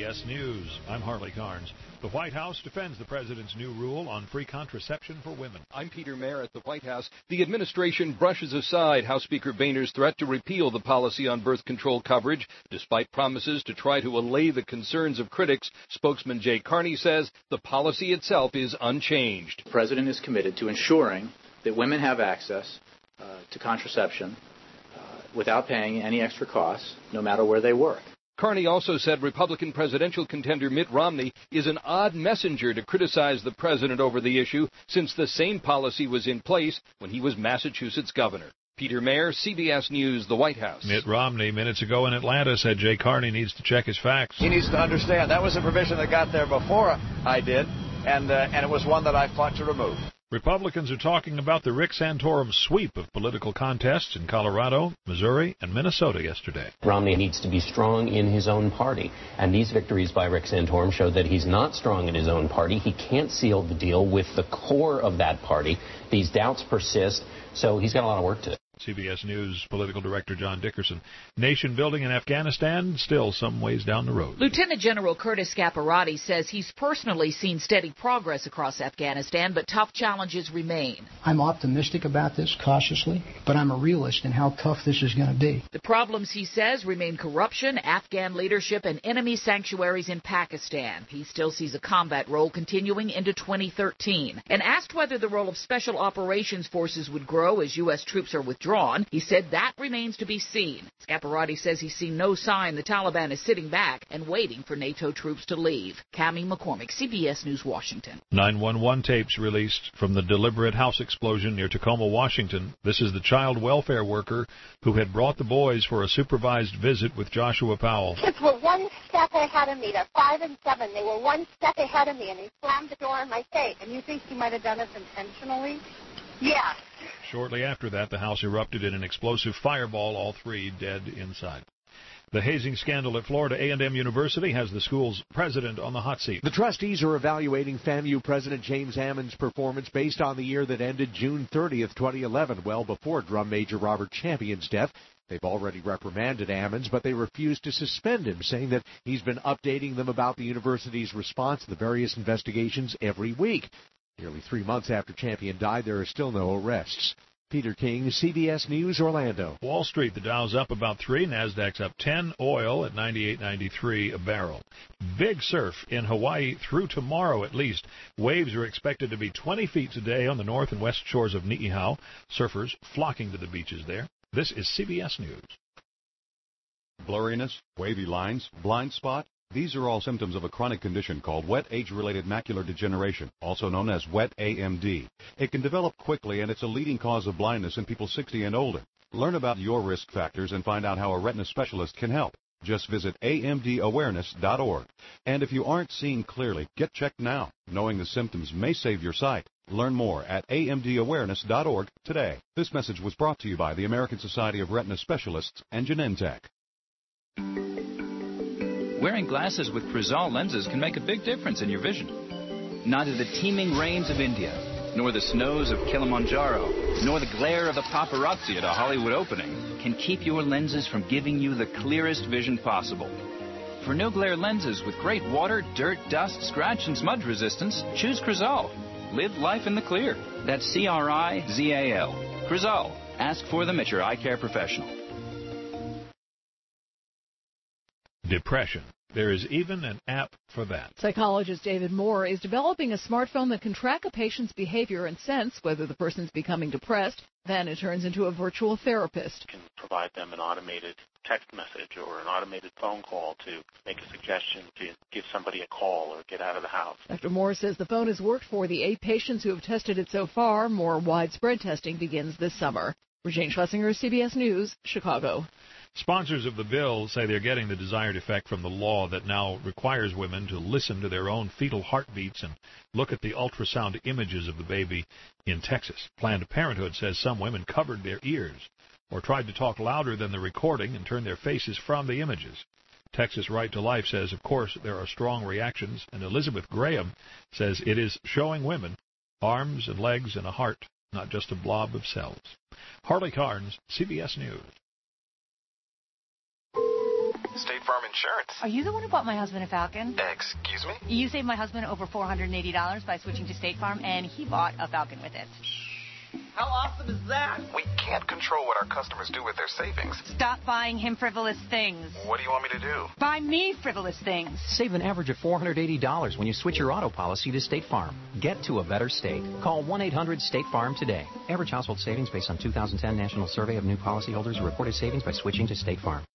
CBS News. I'm Harley Carnes. The White House defends the president's new rule on free contraception for women. I'm Peter Mayer at the White House. The administration brushes aside House Speaker Boehner's threat to repeal the policy on birth control coverage. Despite promises to try to allay the concerns of critics, spokesman Jay Carney says the policy itself is unchanged. The president is committed to ensuring that women have access to contraception without paying any extra costs, no matter where they work. Carney also said Republican presidential contender Mitt Romney is an odd messenger to criticize the president over the issue, since the same policy was in place when he was Massachusetts governor. Peter Mayer, CBS News, the White House. Mitt Romney, minutes ago in Atlanta, said Jay Carney needs to check his facts. He needs to understand that was a provision that got there before I did, and it was one that I fought to remove. Republicans are talking about the Rick Santorum sweep of political contests in Colorado, Missouri, and Minnesota yesterday. Romney needs to be strong in his own party, and these victories by Rick Santorum show that he's not strong in his own party. He can't seal the deal with the core of that party. These doubts persist, so he's got a lot of work to do. CBS News political director John Dickerson. Nation building in Afghanistan still some ways down the road. Lieutenant General Curtis Scaparrotti says he's personally seen steady progress across Afghanistan, but tough challenges remain. I'm optimistic about this, cautiously, but I'm a realist in how tough this is going to be. The problems, he says, remain corruption, Afghan leadership, and enemy sanctuaries in Pakistan. He still sees a combat role continuing into 2013. And asked whether the role of Special Operations Forces would grow as U.S. troops are withdrawn, he said that remains to be seen. Scaparrotti says he's seen no sign the Taliban is sitting back and waiting for NATO troops to leave. Cammie McCormick, CBS News, Washington. 911 tapes released from the deliberate house explosion near Tacoma, Washington. This is the child welfare worker who had brought the boys for a supervised visit with Joshua Powell. Kids were one step ahead of me. They're 5 and 7. They were one step ahead of me, and he slammed the door in my face. And you think he might have done this intentionally? Yes. Shortly after that, the house erupted in an explosive fireball, all three dead inside. The hazing scandal at Florida A&M University has the school's president on the hot seat. The trustees are evaluating FAMU President James Hammond's performance based on the year that ended June 30th, 2011, well before drum major Robert Champion's death. They've already reprimanded Ammons, but they refused to suspend him, saying that he's been updating them about the university's response to the various investigations every week. Nearly 3 months after Champion died, there are still no arrests. Peter King, CBS News, Orlando. Wall Street, the Dow's up about 3, Nasdaq's up 10, oil at $98.93 a barrel. Big surf in Hawaii through tomorrow at least. Waves are expected to be 20 feet today on the north and west shores of Niihau. Surfers flocking to the beaches there. This is CBS News. Blurriness, wavy lines, blind spot. These are all symptoms of a chronic condition called wet age-related macular degeneration, also known as wet AMD. It can develop quickly, and it's a leading cause of blindness in people 60 and older. Learn about your risk factors and find out how a retina specialist can help. Just visit amdawareness.org. And if you aren't seeing clearly, get checked now. Knowing the symptoms may save your sight. Learn more at amdawareness.org today. This message was brought to you by the American Society of Retina Specialists and Genentech. Wearing glasses with Crizal lenses can make a big difference in your vision. Neither the teeming rains of India, nor the snows of Kilimanjaro, nor the glare of the paparazzi at a Hollywood opening can keep your lenses from giving you the clearest vision possible. For no-glare lenses with great water, dirt, dust, scratch, and smudge resistance, choose Crizal. Live life in the clear. That's C-R-I-Z-A-L. Crizal. Ask for them at your eye care professional. Depression. There is even an app for that. Psychologist David Moore is developing a smartphone that can track a patient's behavior and sense whether the person's becoming depressed. Then it turns into a virtual therapist. You can provide them an automated text message or an automated phone call to make a suggestion to give somebody a call or get out of the house. Dr. Moore says the phone has worked for the 8 patients who have tested it so far. More widespread testing begins this summer. Regine Schlesinger, CBS News, Chicago. Sponsors of the bill say they're getting the desired effect from the law that now requires women to listen to their own fetal heartbeats and look at the ultrasound images of the baby in Texas. Planned Parenthood says some women covered their ears or tried to talk louder than the recording and turn their faces from the images. Texas Right to Life says, of course, there are strong reactions, and Elizabeth Graham says it is showing women arms and legs and a heart, not just a blob of cells. Harley Carnes, CBS News. State Farm Insurance. Are you the one who bought my husband a Falcon? Excuse me? You saved my husband over $480 by switching to State Farm, and he bought a Falcon with it. How awesome is that? We can't control what our customers do with their savings. Stop buying him frivolous things. What do you want me to do? Buy me frivolous things. Save an average of $480 when you switch your auto policy to State Farm. Get to a better state. Call 1-800-STATE-FARM today. Average household savings based on 2010 National Survey of New Policyholders reported savings by switching to State Farm.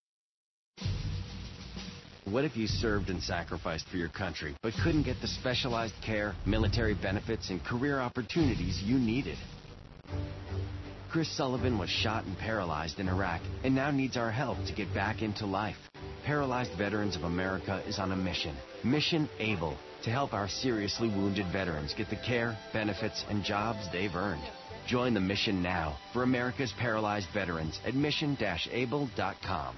What if you served and sacrificed for your country, but couldn't get the specialized care, military benefits, and career opportunities you needed? Chris Sullivan was shot and paralyzed in Iraq and now needs our help to get back into life. Paralyzed Veterans of America is on a mission, Mission ABLE, to help our seriously wounded veterans get the care, benefits, and jobs they've earned. Join the mission now for America's paralyzed veterans at mission-able.com.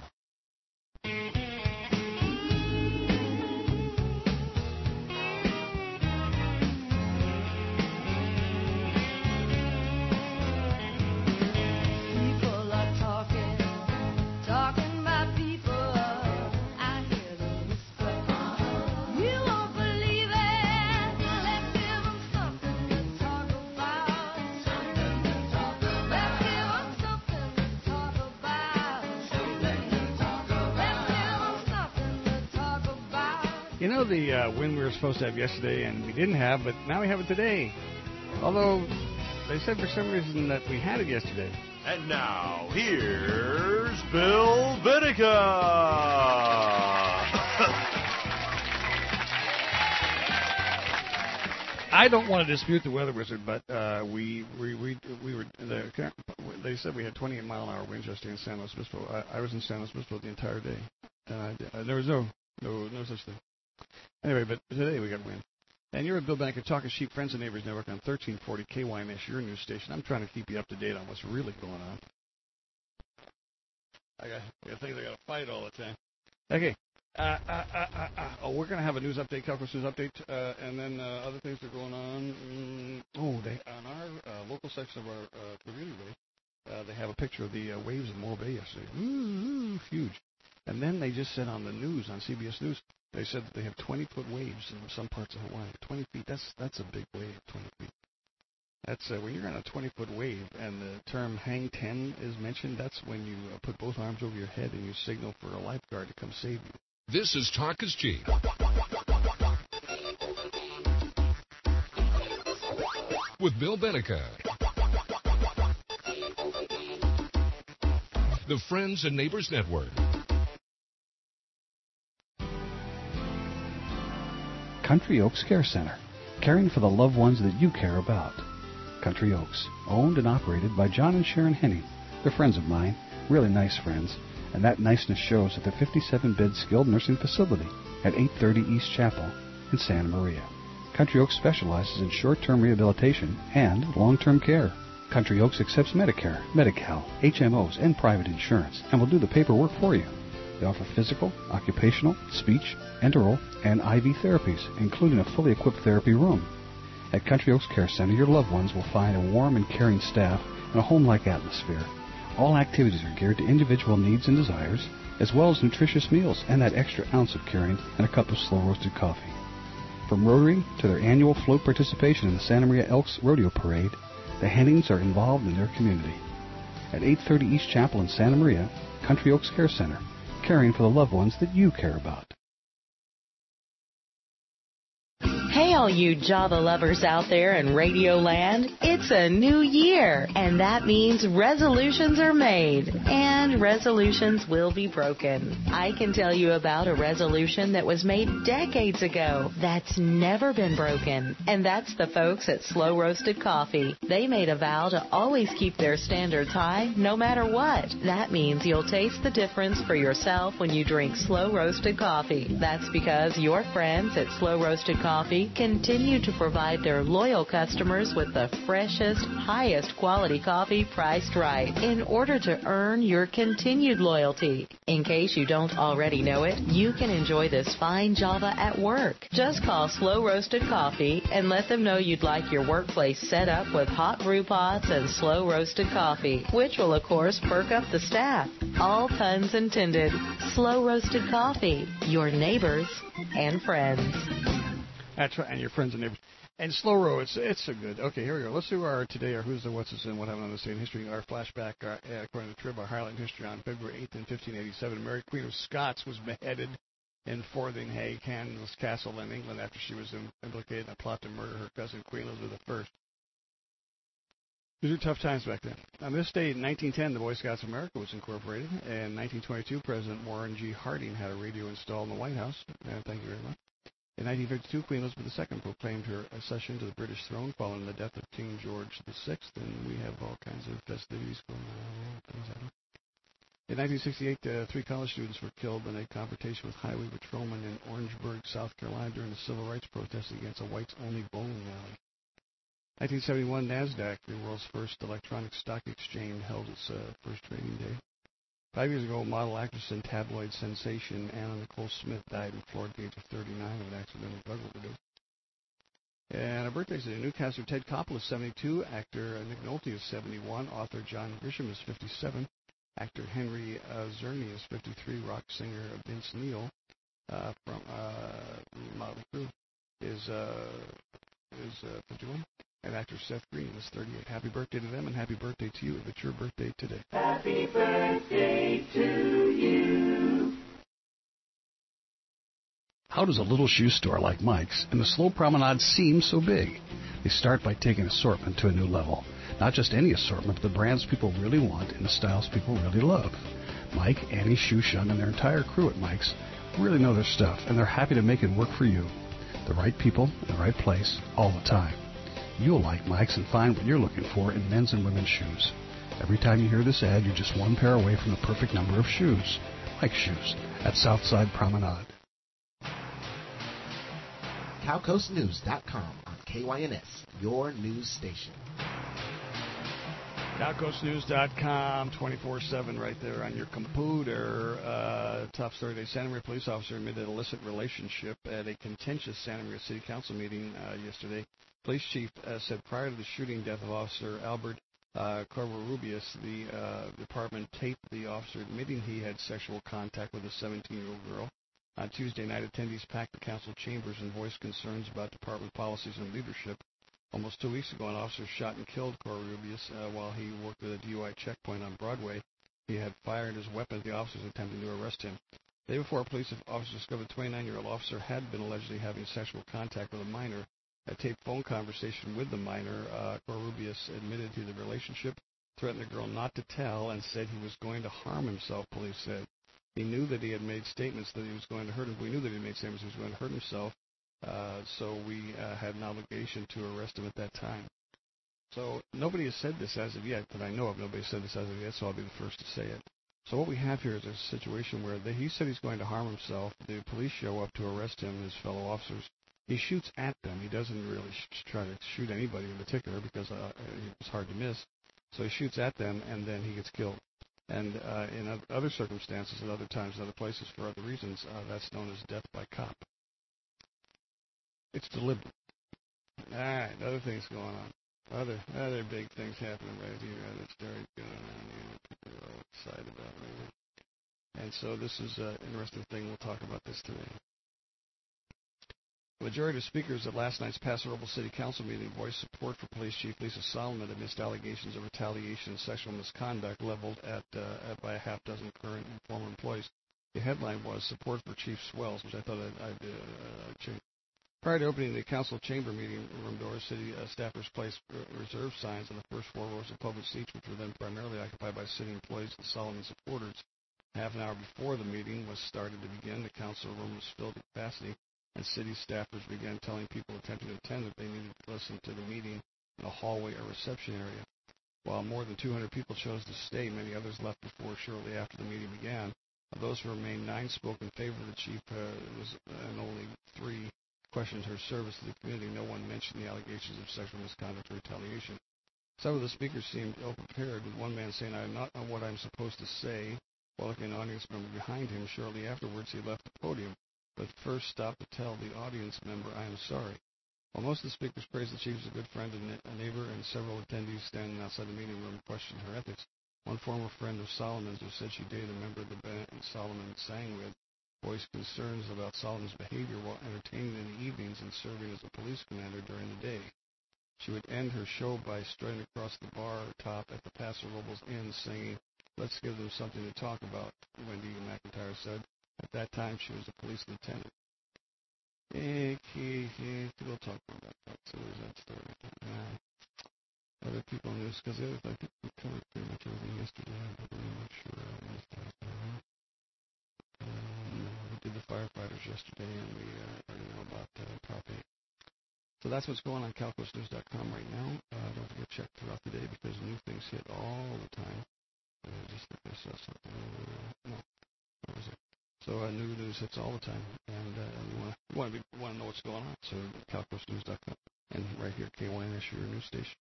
You know the wind we were supposed to have yesterday and we didn't have, but now we have it today. Although they said for some reason that we had it yesterday. And now, here's Bill Vinica. I don't want to dispute the weather wizard, but we were they said we had 28-mile-an-hour winds yesterday in San Luis Obispo. I was in San Luis Obispo the entire day. There was no such thing. Anyway, but today we got wind. And you're at Bill Banker, Talking Sheep, Friends and Neighbors Network on 1340 KYMS, your news station. I'm trying to keep you up to date on what's really going on. I got things I got to fight all the time. Okay. We're going to have a news update, Calcus news update, and then other things that are going on. On our local section of our community way, they have a picture of the waves in Morro Bay yesterday. Ooh, huge. And then they just said on the news, on CBS News, they said that they have 20-foot waves in some parts of Hawaii. 20 feet, that's a big wave, 20 feet. That's when you're on a 20-foot wave and the term hang 10 is mentioned, that's when you put both arms over your head and you signal for a lifeguard to come save you. This is Talk is Cheap. With Bill Benica. The Friends and Neighbors Network. Country Oaks Care Center, caring for the loved ones that you care about. Country Oaks, owned and operated by John and Sharon Henning. They're friends of mine, really nice friends, and that niceness shows at their 57-bed skilled nursing facility at 830 East Chapel in Santa Maria. Country Oaks specializes in short-term rehabilitation and long-term care. Country Oaks accepts Medicare, Medi-Cal, HMOs, and private insurance, and will do the paperwork for you. They offer physical, occupational, speech, enteral, and IV therapies, including a fully equipped therapy room. At Country Oaks Care Center, your loved ones will find a warm and caring staff and a home-like atmosphere. All activities are geared to individual needs and desires, as well as nutritious meals and that extra ounce of caring and a cup of slow-roasted coffee. From Rotary to their annual float participation in the Santa Maria Elks Rodeo Parade, the Hennings are involved in their community. At 830 East Chapel in Santa Maria, Country Oaks Care Center, caring for the loved ones that you care about. Hey, all you Java lovers out there in Radio Land, it's a new year, and that means resolutions are made, and resolutions will be broken. I can tell you about a resolution that was made decades ago that's never been broken, and that's the folks at Slow Roasted Coffee. They made a vow to always keep their standards high, no matter what. That means you'll taste the difference for yourself when you drink Slow Roasted Coffee. That's because your friends at Slow Roasted Coffee can continue to provide their loyal customers with the freshest, highest quality coffee priced right in order to earn your continued loyalty. In case you don't already know it, you can enjoy this fine Java at work. Just call Slow Roasted Coffee and let them know you'd like your workplace set up with hot brew pots and slow roasted coffee, which will of course perk up the staff. All puns intended. Slow Roasted Coffee, your neighbors and friends. That's right, and your friends and neighbors. And Slow Row, it's so good. Okay, here we go. Let's do our today, our Who's the What's This and What Happened on this day in history. Our flashback, according to Trib, our highlight in history on February 8th in 1587. Mary Queen of Scots was beheaded in Fotheringhay Castle in England after she was implicated in a plot to murder her cousin Queen Elizabeth I. These were tough times back then. On this day in 1910, the Boy Scouts of America was incorporated. In 1922, President Warren G. Harding had a radio installed in the White House. Thank you very much. In 1952, Queen Elizabeth II proclaimed her accession to the British throne following the death of King George VI, and we have all kinds of festivities going on. In 1968, 3 college students were killed in a confrontation with highway patrolmen in Orangeburg, South Carolina during the civil rights protest against a whites-only bowling alley. 1971, NASDAQ, the world's first electronic stock exchange, held its first trading day. 5 years ago, model actress and tabloid sensation Anna Nicole Smith died in Florida at the age of 39 of an accidental drug overdose. And her birthday today, newscaster Ted Koppel is 72, actor Nick Nolte is 71, author John Grisham is 57, actor Henry Czerny is 53, rock singer Vince Neil from Motley Crue is 51. And actor Seth Green is 38. Happy birthday to them, and happy birthday to you if it's your birthday today. Happy birthday to you. How does a little shoe store like Mike's and the Slow Promenade seem so big? They start by taking assortment to a new level. Not just any assortment, but the brands people really want and the styles people really love. Mike, Annie, Shoe Shun, and their entire crew at Mike's really know their stuff, and they're happy to make it work for you. The right people in the right place all the time. You'll like Mike's and find what you're looking for in men's and women's shoes. Every time you hear this ad, you're just one pair away from the perfect number of shoes. Mike's Shoes at Southside Promenade. CowCoastNews.com on KYNS, your news station. CowCoastNews.com, 24/7 right there on your computer. Top story today. Santa Maria police officer admitted illicit relationship at a contentious Santa Maria City Council meeting yesterday. Police chief said prior to the shooting death of Officer Albert Covarrubias, the department taped the officer admitting he had sexual contact with a 17-year-old girl. On Tuesday night, attendees packed the council chambers and voiced concerns about department policies and leadership. Almost 2 weeks ago, an officer shot and killed Covarrubias while he worked at a DUI checkpoint on Broadway. He had fired his weapon at the officers attempting to arrest him. The day before, police officers discovered the 29-year-old officer had been allegedly having sexual contact with a minor. A taped phone conversation with the minor, Covarrubias admitted to the relationship, threatened the girl not to tell, and said he was going to harm himself, police said. He knew that he had made statements that he was going to hurt him. We knew that he had made statements he was going to hurt himself, so we had an obligation to arrest him at that time. So nobody has said this as of yet, that I know of. Nobody has said this as of yet, so I'll be the first to say it. So what we have here is a situation where he said he's going to harm himself. The police show up to arrest him and his fellow officers. He shoots at them. He doesn't really try to shoot anybody in particular because it's hard to miss. So he shoots at them, and then he gets killed. And in other circumstances, at other times, in other places, for other reasons, that's known as death by cop. It's deliberate. All right, other things going on. Other big things happening right here. Other stories going on here. People are all excited about it. And so this is an interesting thing. We'll talk about this today. The majority of speakers at last night's Paso Robles City Council meeting voiced support for Police Chief Lisa Solomon amidst allegations of retaliation and sexual misconduct leveled at by a half dozen current and former employees. The headline was "Support for Chief Swells," which I thought I'd change. Prior to opening the council chamber meeting room doors, city staffers placed reserve signs on the first 4 rows of public seats, which were then primarily occupied by city employees and Solomon supporters. Half an hour before the meeting was started to begin, the council room was filled to capacity, and city staffers began telling people attempting to attend that they needed to listen to the meeting in a hallway or reception area. While more than 200 people chose to stay, many others left before shortly after the meeting began. Of those who remained, 9 spoke in favor of the chief, and only 3 questioned her service to the community, no one mentioned the allegations of sexual misconduct or retaliation. Some of the speakers seemed ill-prepared, with one man saying, "I not know what I'm supposed to say," while looking at an audience member behind him. Shortly afterwards, he left the podium, but first stopped to tell the audience member, "I am sorry." While most of the speakers praised the chief as a good friend and a neighbor, and several attendees standing outside the meeting room questioned her ethics, one former friend of Solomon's who said she dated a member of the band Solomon sang with voiced concerns about Solomon's behavior while entertaining in the evenings and serving as a police commander during the day. She would end her show by strutting across the bar top at the Paso Robles Inn singing, "Let's give them something to talk about," Wendy McIntyre said. At that time, she was a police lieutenant. We'll talk about that. So there's that story. Other people in news, because I think we covered pretty much everything yesterday. I'm not sure I missed that. We did the firefighters yesterday, and we already know about Prop 8. So that's what's going on CalcoastNews.com right now. Don't forget to check throughout the day because new things hit all the time. Just think I saw something. No, what was it? So new news hits all the time, and you want to know what's going on. So CalcoastNews.com, and right here KYNS, your news station.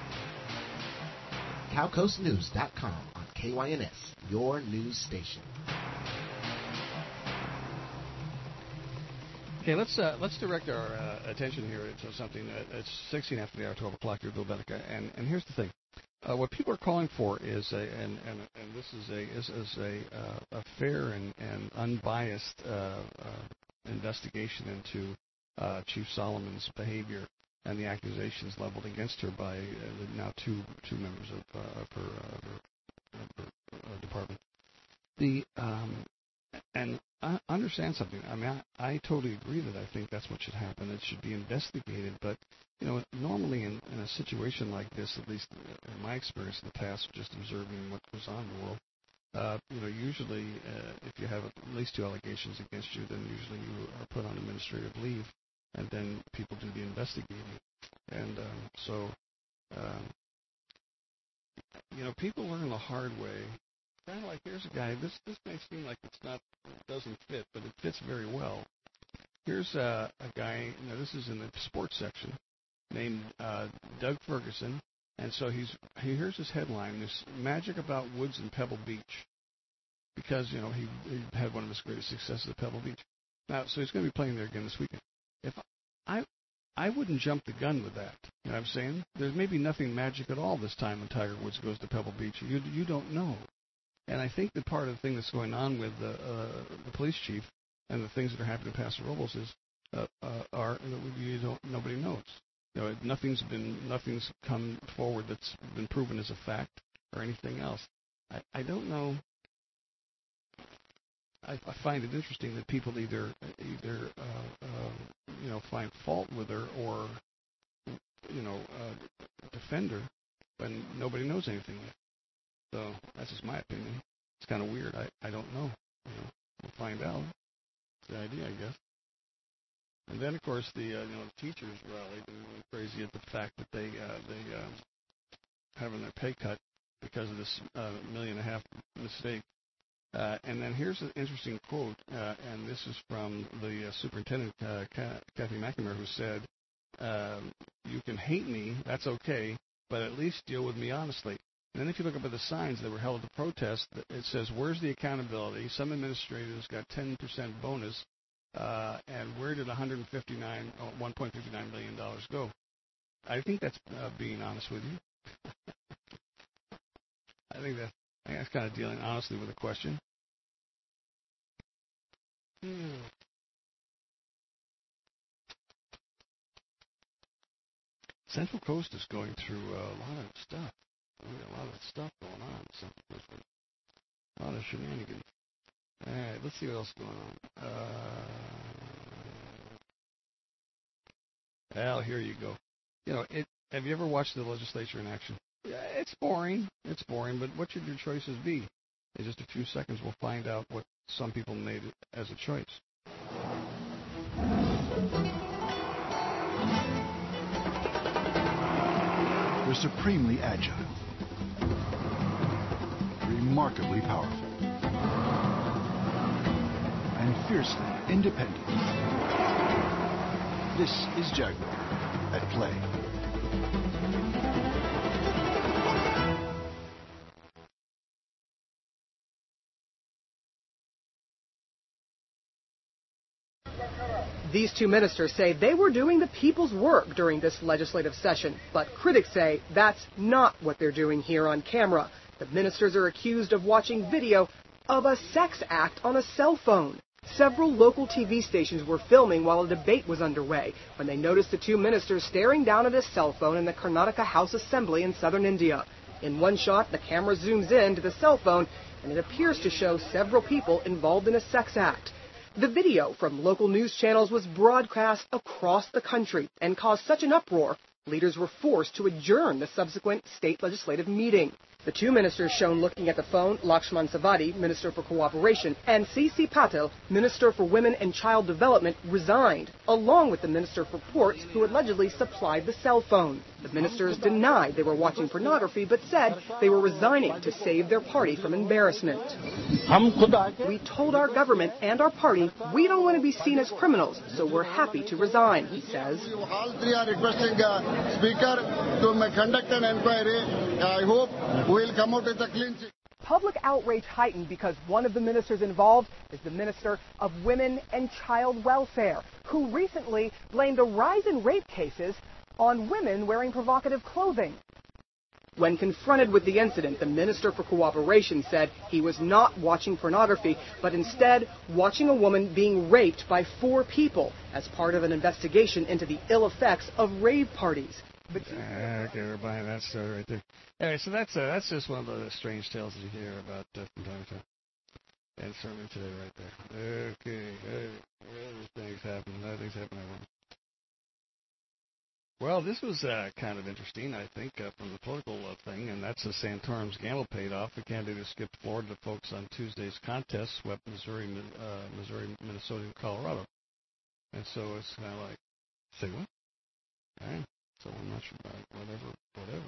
CalcoastNews.com on KYNS, your news station. Okay, let's direct our attention here to something. It's 16 after the hour, 12 o'clock. You're Bill Benica, and here's the thing: what people are calling for is this is a fair and unbiased investigation into Chief Solomon's behavior and the accusations leveled against her by now two members of her department. And I understand something. I mean, I totally agree that I think that's what should happen. It should be investigated. But, normally in a situation like this, at least in my experience in the past, just observing what goes on in the world, usually if you have at least two allegations against you, then usually you are put on administrative leave, and then people do the investigating. And people learn the hard way. Kind of like, here's a guy, this may seem like it doesn't fit, but it fits very well. Here's a guy, this is in the sports section, named Doug Ferguson, and so here's his headline, "This magic about Woods and Pebble Beach," because, he had one of his greatest successes at Pebble Beach. Now, so he's going to be playing there again this weekend. If I wouldn't jump the gun with that, you know what I'm saying? There's maybe nothing magic at all this time when Tiger Woods goes to Pebble Beach. You don't know. And I think that part of the thing that's going on with the police chief and the things that are happening in Paso Robles is nobody knows. Nothing's come forward that's been proven as a fact or anything else. I don't know. I find it interesting that people either find fault with her or defend her when nobody knows anything yet. So that's just my opinion. It's kind of weird. I don't know. We'll find out. It's the idea, I guess. And then, of course, the teachers rallied and went crazy at the fact that they having their pay cut because of this $1.5 million mistake. And then here's an interesting quote, and this is from the superintendent, Kathy McNamara, who said, "You can hate me, that's okay, but at least deal with me honestly." And then if you look up at the signs that were held at the protest, it says, "Where's the accountability? Some administrators got 10% bonus, and where did $1.59 million go?" I think that's being honest with you. I think that's kind of dealing honestly with the question. Central Coast is going through a lot of stuff. We got a lot of stuff going on. A lot of shenanigans. All right, let's see what else is going on. Well, here you go. Have you ever watched the legislature in action? Yeah, it's boring. But what should your choices be? In just a few seconds, we'll find out what some people made as a choice. They're supremely agile, remarkably powerful, and fiercely independent. This is Jaguar at Play. These two ministers say they were doing the people's work during this legislative session, but critics say that's not what they're doing here on camera. The ministers are accused of watching video of a sex act on a cell phone. Several local TV stations were filming while a debate was underway when they noticed the two ministers staring down at a cell phone in the Karnataka House Assembly in southern India. In one shot, the camera zooms in to the cell phone, and it appears to show several people involved in a sex act. The video from local news channels was broadcast across the country and caused such an uproar, leaders were forced to adjourn the subsequent state legislative meeting. The two ministers shown looking at the phone, Lakshman Savadi, Minister for Cooperation, and C.C. Patel, Minister for Women and Child Development, resigned, along with the Minister for Ports, who allegedly supplied the cell phone. The ministers denied they were watching pornography, but said they were resigning to save their party from embarrassment. We told our government and our party we don't want to be seen as criminals, so we're happy to resign, he says. All three are requesting Speaker to conduct an inquiry. I hope we'll come out with a clean sheet. Public outrage heightened because one of the ministers involved is the Minister of Women and Child Welfare, who recently blamed a rise in rape cases on women wearing provocative clothing. When confronted with the incident, the Minister for Cooperation said he was not watching pornography, but instead watching a woman being raped by 4 people as part of an investigation into the ill effects of rave parties. Okay, we're buying that story right there. Anyway, so that's just one of the strange tales that you hear about from time to time. And certainly today right there. Okay, other things happen. Other things happen. Well, this was kind of interesting, I think, from the political thing, and that's the Santorum's gamble paid off. The candidate who skipped Florida folks on Tuesday's contest swept Missouri, Minnesota, and Colorado. And so it's kind of like, say what? All right. So I'm not sure about it. Whatever.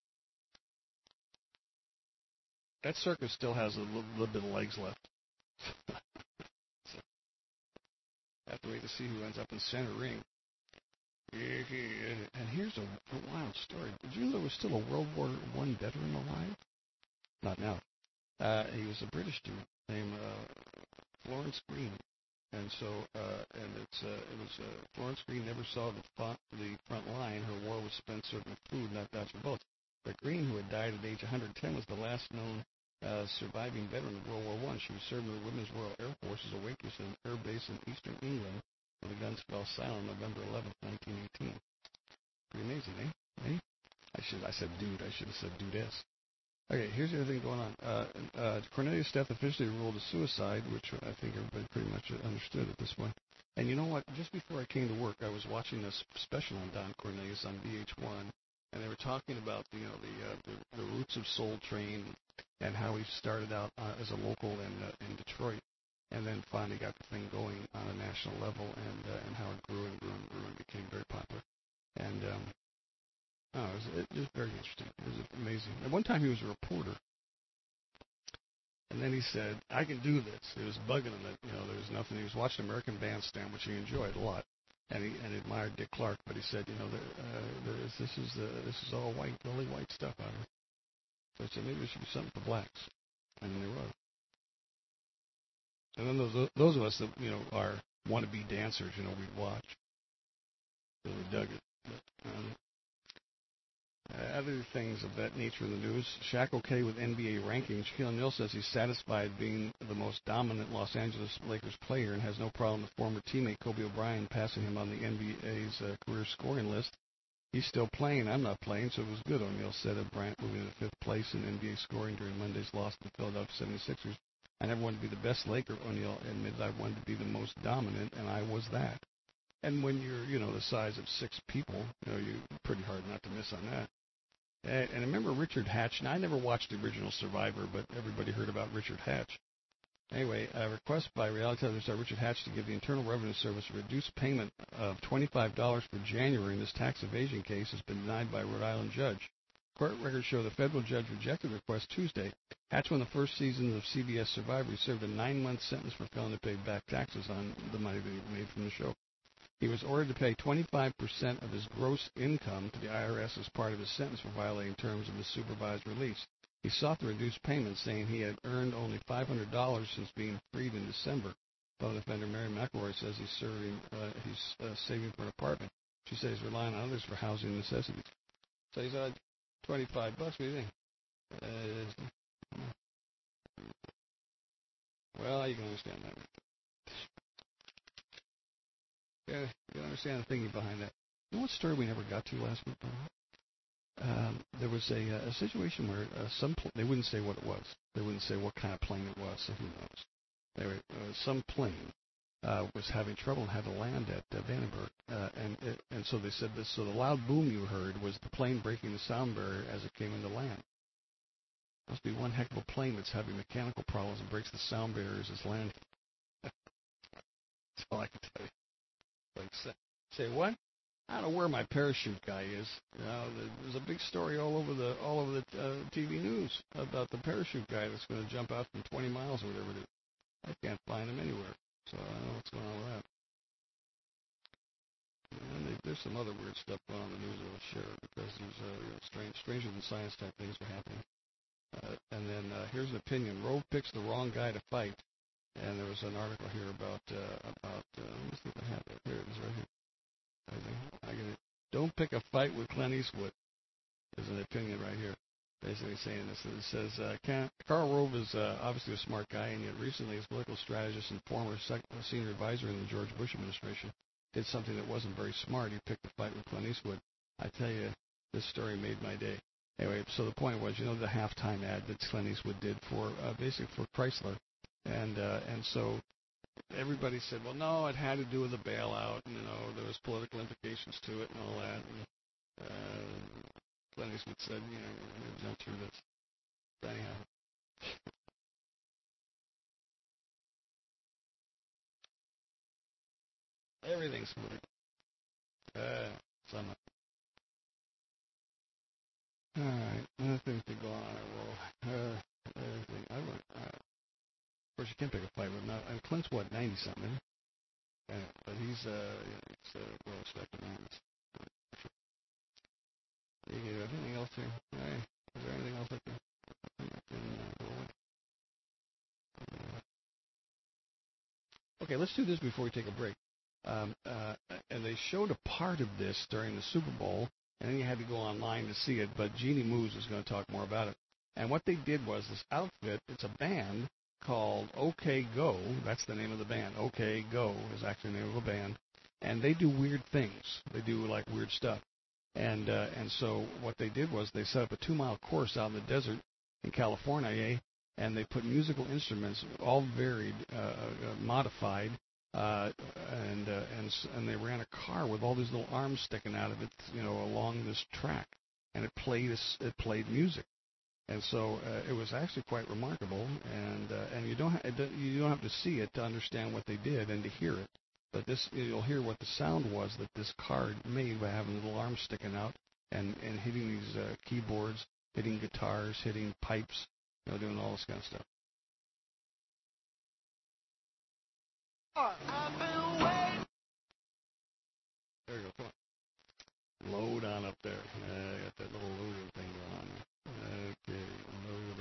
That circus still has a little bit of legs left. So, have to wait to see who ends up in center ring. And here's a wild story. Did you know there was still a World War I veteran alive? Not now. He was a British dude named Florence Green. And so, Florence Green never saw the front line. Her war was spent serving food, not dodging bullets. But Green, who had died at age 110, was the last known surviving veteran of World War I. She was serving the Women's Royal Air Force as a waitress at an air base in eastern England, where the guns fell silent November 11th, 1918. Pretty amazing, eh? I said dude. I should have said dudess. Okay, here's the other thing going on. Cornelius' death officially ruled a suicide, which I think everybody pretty much understood at this point. And you know what? Just before I came to work, I was watching this special on Don Cornelius on VH1, and they were talking about the roots of Soul Train and how he started out as a local in Detroit, and then finally got the thing going on a national level, and how it grew and became very popular. And it was very interesting. It was amazing. At one time, he was a reporter, and then he said, "I can do this." It was bugging him that there was nothing. He was watching American Bandstand, which he enjoyed a lot, and he admired Dick Clark. But he said, this is all white, really white stuff out here. So I said, maybe there should be something for blacks, and then there was. And then those of us that are wannabe dancers, we'd watch. Really dug it. But, other things of that nature in the news. Shaq okay with NBA rankings. Shaquille O'Neal says he's satisfied being the most dominant Los Angeles Lakers player and has no problem with former teammate Kobe Bryant passing him on the NBA's career scoring list. He's still playing. I'm not playing, so it was good, O'Neal said of Bryant moving to 5th place in NBA scoring during Monday's loss to the Philadelphia 76ers. I never wanted to be the best Laker, O'Neal admitted. I wanted to be the most dominant, and I was that. And when you're, the size of 6 people, you're pretty hard not to miss on that. And I remember Richard Hatch. Now, I never watched the original Survivor, but everybody heard about Richard Hatch. Anyway, a request by reality television star Richard Hatch to give the Internal Revenue Service a reduced payment of $25 for January in this tax evasion case has been denied by a Rhode Island judge. Court records show the federal judge rejected the request Tuesday. Hatch won the first season of CBS Survivor. He served a 9-month sentence for failing to pay back taxes on the money that he made from the show. He was ordered to pay 25% of his gross income to the IRS as part of his sentence for violating terms of his supervised release. He sought to reduce payments, saying he had earned only $500 since being freed in December. Fellow defender Mary McElroy says he's saving for an apartment. She says he's relying on others for housing necessities. So he's got $25. What do you think? Well, you can understand that. Yeah, you can understand the thinking behind that. You know what story we never got to last week? There was a situation where they wouldn't say what it was. They wouldn't say what kind of plane it was, so who knows. Anyway, some plane was having trouble and had to land at Vandenberg, and so they said this. So the loud boom you heard was the plane breaking the sound barrier as it came into land. Must be one heck of a plane that's having mechanical problems and breaks the sound barriers as landing. That's all I can tell you. Like, say what? I don't know where my parachute guy is. You know, there's a big story all over the TV news about the parachute guy that's going to jump out from 20 miles or whatever it is. I can't find him anywhere, so I don't know what's going on with that. And there's some other weird stuff going on in the news that I'll share because there's stranger than science type things are happening. And then here's an opinion: Rove picks the wrong guy to fight. And there was an article here about let me see if I have it. Here it is right here. Don't pick a fight with Clint Eastwood. There's an opinion right here, basically saying this. It says, Karl Rove is obviously a smart guy, and yet recently his political strategist and former senior advisor in the George Bush administration did something that wasn't very smart. He picked a fight with Clint Eastwood. I tell you, this story made my day. Anyway, so the point was, the halftime ad that Clint Eastwood did for basically for Chrysler. And so everybody said, well, no, it had to do with the bailout, and, there was political implications to it and all that. And Clint Eastwood said, we're going to jump through this. But anyhow. Everything's political. Summer. All right, other things to go on. Everything. Of course, you can't pick a fight with him. And Clint's, 90-something? But he's well-respected man. Anything else here? Hey, is there anything else I can go with? Okay, let's do this before we take a break. And they showed a part of this during the Super Bowl, and then you had to go online to see it, but Jeannie Moos is going to talk more about it. And what they did was this outfit, it's a band called OK Go. That's the name of the band. OK Go is actually the name of a band. And they do weird things. They do, weird stuff. And so what they did was they set up a 2-mile course out in the desert in California, and they put musical instruments, all varied, modified, and they ran a car with all these little arms sticking out of it, along this track, and it played music. And so it was actually quite remarkable, and you don't have to see it to understand what they did and to hear it. But you'll hear what the sound was that this car made by having little arms sticking out and hitting these keyboards, hitting guitars, hitting pipes, doing all this kind of stuff. There you go. Come on. Load on up there. I got that little loader thing going on there. Okay, load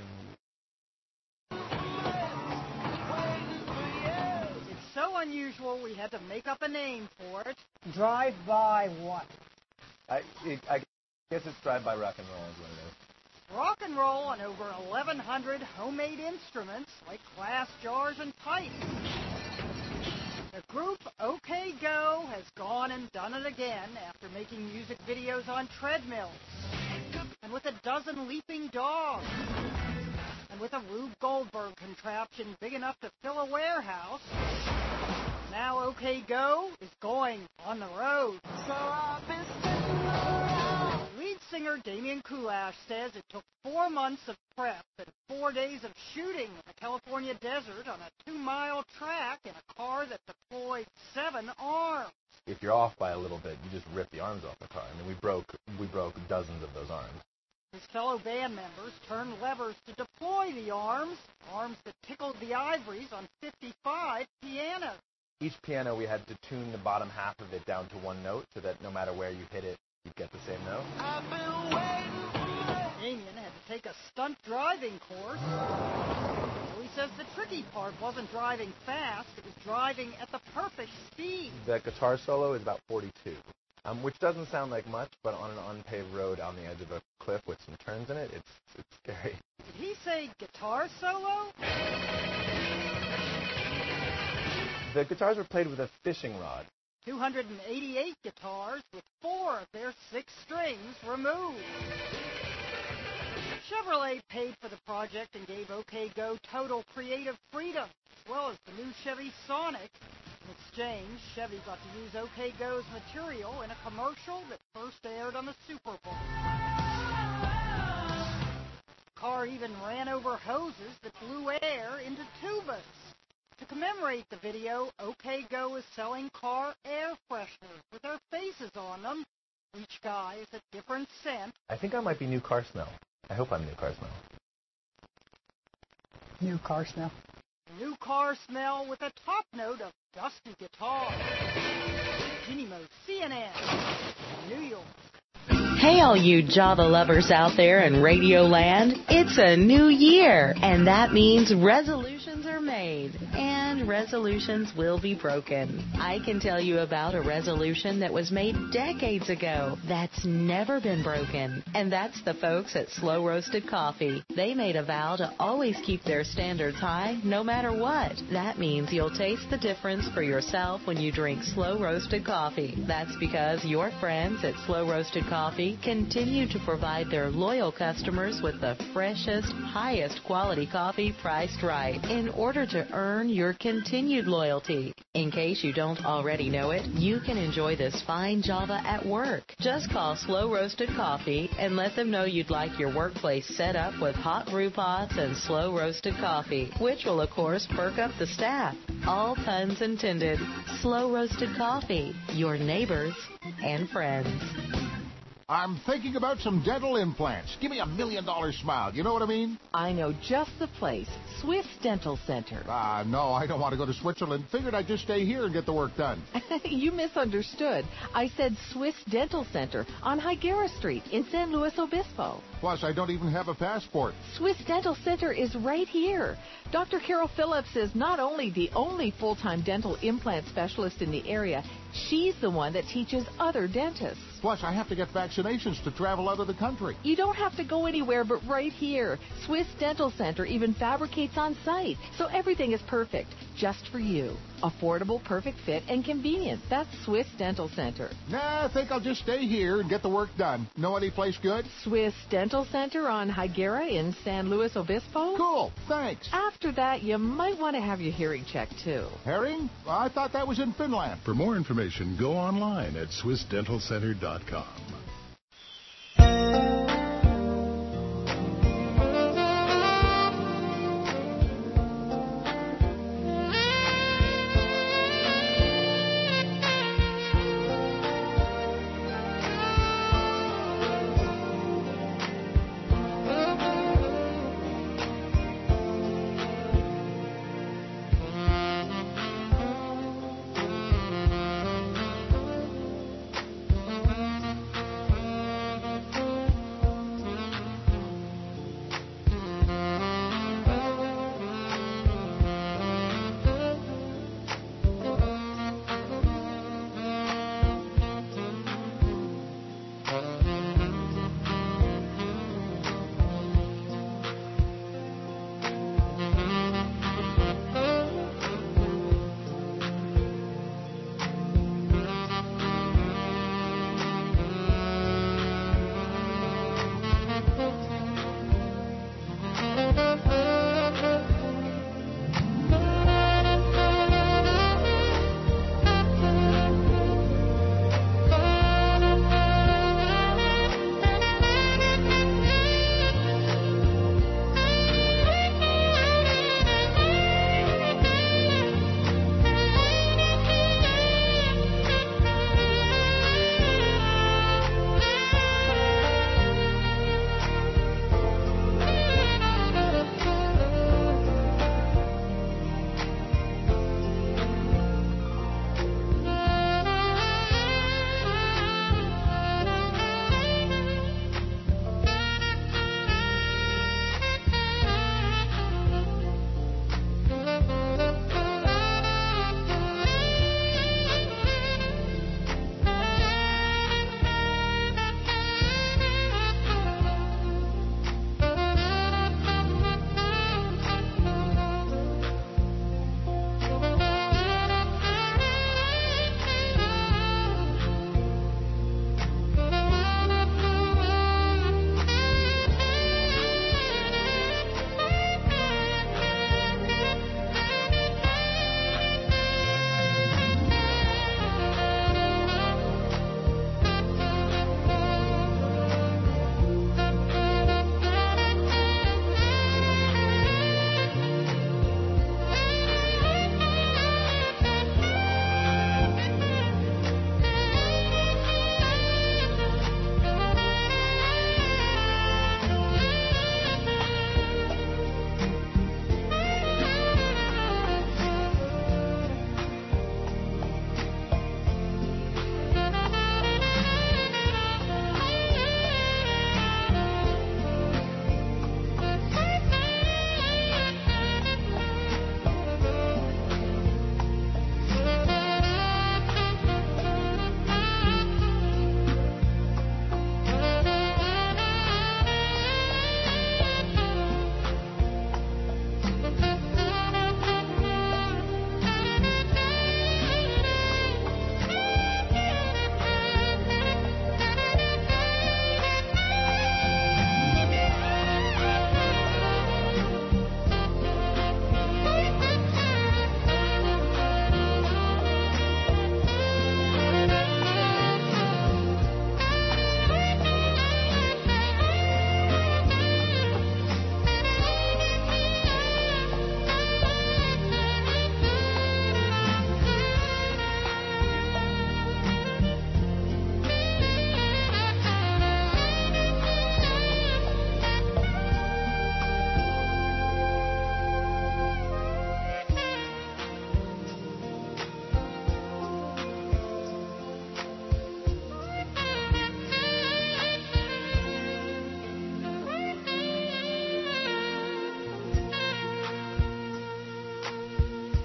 on. It's so unusual we had to make up a name for it. Drive-by what? I guess it's drive-by rock and roll is what it is. Rock and roll on over 1,100 homemade instruments like glass jars and pipes. The group OK Go has gone and done it again after making music videos on treadmills, and with a dozen leaping dogs, and with a Rube Goldberg contraption big enough to fill a warehouse. Now OK Go is going on the road. So I've been sitting around. Lead singer Damian Kulash says it took 4 months of prep and 4 days of shooting in the California desert on a 2-mile track in a car that deployed 7 arms. If you're off by a little bit, you just rip the arms off the car. I mean, we broke dozens of those arms. His fellow band members turned levers to deploy the arms that tickled the ivories on 55 pianos. each piano we had to tune the bottom half of it down to one note so that no matter where you hit it, you'd get the same note. Damien had to take a stunt driving course. So he says the tricky part wasn't driving fast, it was driving at the perfect speed. The guitar solo is about 42, which doesn't sound like much, but on an unpaved road on the edge of a cliff with some turns in it, it's scary. Did he say guitar solo? The guitars were played with a fishing rod. 288 guitars with 4 of their 6 strings removed. Chevrolet paid for the project and gave OK Go total creative freedom, as well as the new Chevy Sonic. In exchange, Chevy got to use OK Go's material in a commercial that first aired on the Super Bowl. The car even ran over hoses that blew air into tubas. To commemorate the video, OK Go is selling car air fresheners with their faces on them. Each guy is a different scent. I think I might be new car smell. I hope I'm new car smell. New car smell. New car smell with a top note of dusty guitar. Jeannie Mo, CNN, New York. Hey, all you Java lovers out there in Radio Land, it's a new year, and that means resolutions are made, and resolutions will be broken. I can tell you about a resolution that was made decades ago that's never been broken, and that's the folks at Slow Roasted Coffee. They made a vow to always keep their standards high, no matter what. That means you'll taste the difference for yourself when you drink Slow Roasted Coffee. That's because your friends at Slow Roasted Coffee continue to provide their loyal customers with the freshest, highest quality coffee priced right in order to earn your continued loyalty. In case you don't already know it, you can enjoy this fine Java at work. Just call Slow Roasted Coffee and let them know you'd like your workplace set up with hot brew pots and slow roasted coffee, which will of course perk up the staff. All puns intended. Slow Roasted Coffee, your neighbors and friends. I'm thinking about some dental implants. Give me $1 million smile. You know what I mean? I know just the place. Swiss Dental Center. No, I don't want to go to Switzerland. Figured I'd just stay here and get the work done. You misunderstood. I said Swiss Dental Center on Higuera Street in San Luis Obispo. Plus, I don't even have a passport. Swiss Dental Center is right here. Dr. Carol Phillips is not only the only full-time dental implant specialist in the area, she's the one that teaches other dentists. Plus, I have to get vaccinations to travel out of the country. You don't have to go anywhere but right here. Swiss Dental Center even fabricates on site, so everything is perfect, just for you. Affordable, perfect fit, and convenient. That's Swiss Dental Center. Nah, I think I'll just stay here and get the work done. Know any place good? Swiss Dental Center on Higuera in San Luis Obispo. Cool, thanks. After that, you might want to have your hearing checked, too. Hearing? I thought that was in Finland. For more information, go online at SwissDentalCenter.com.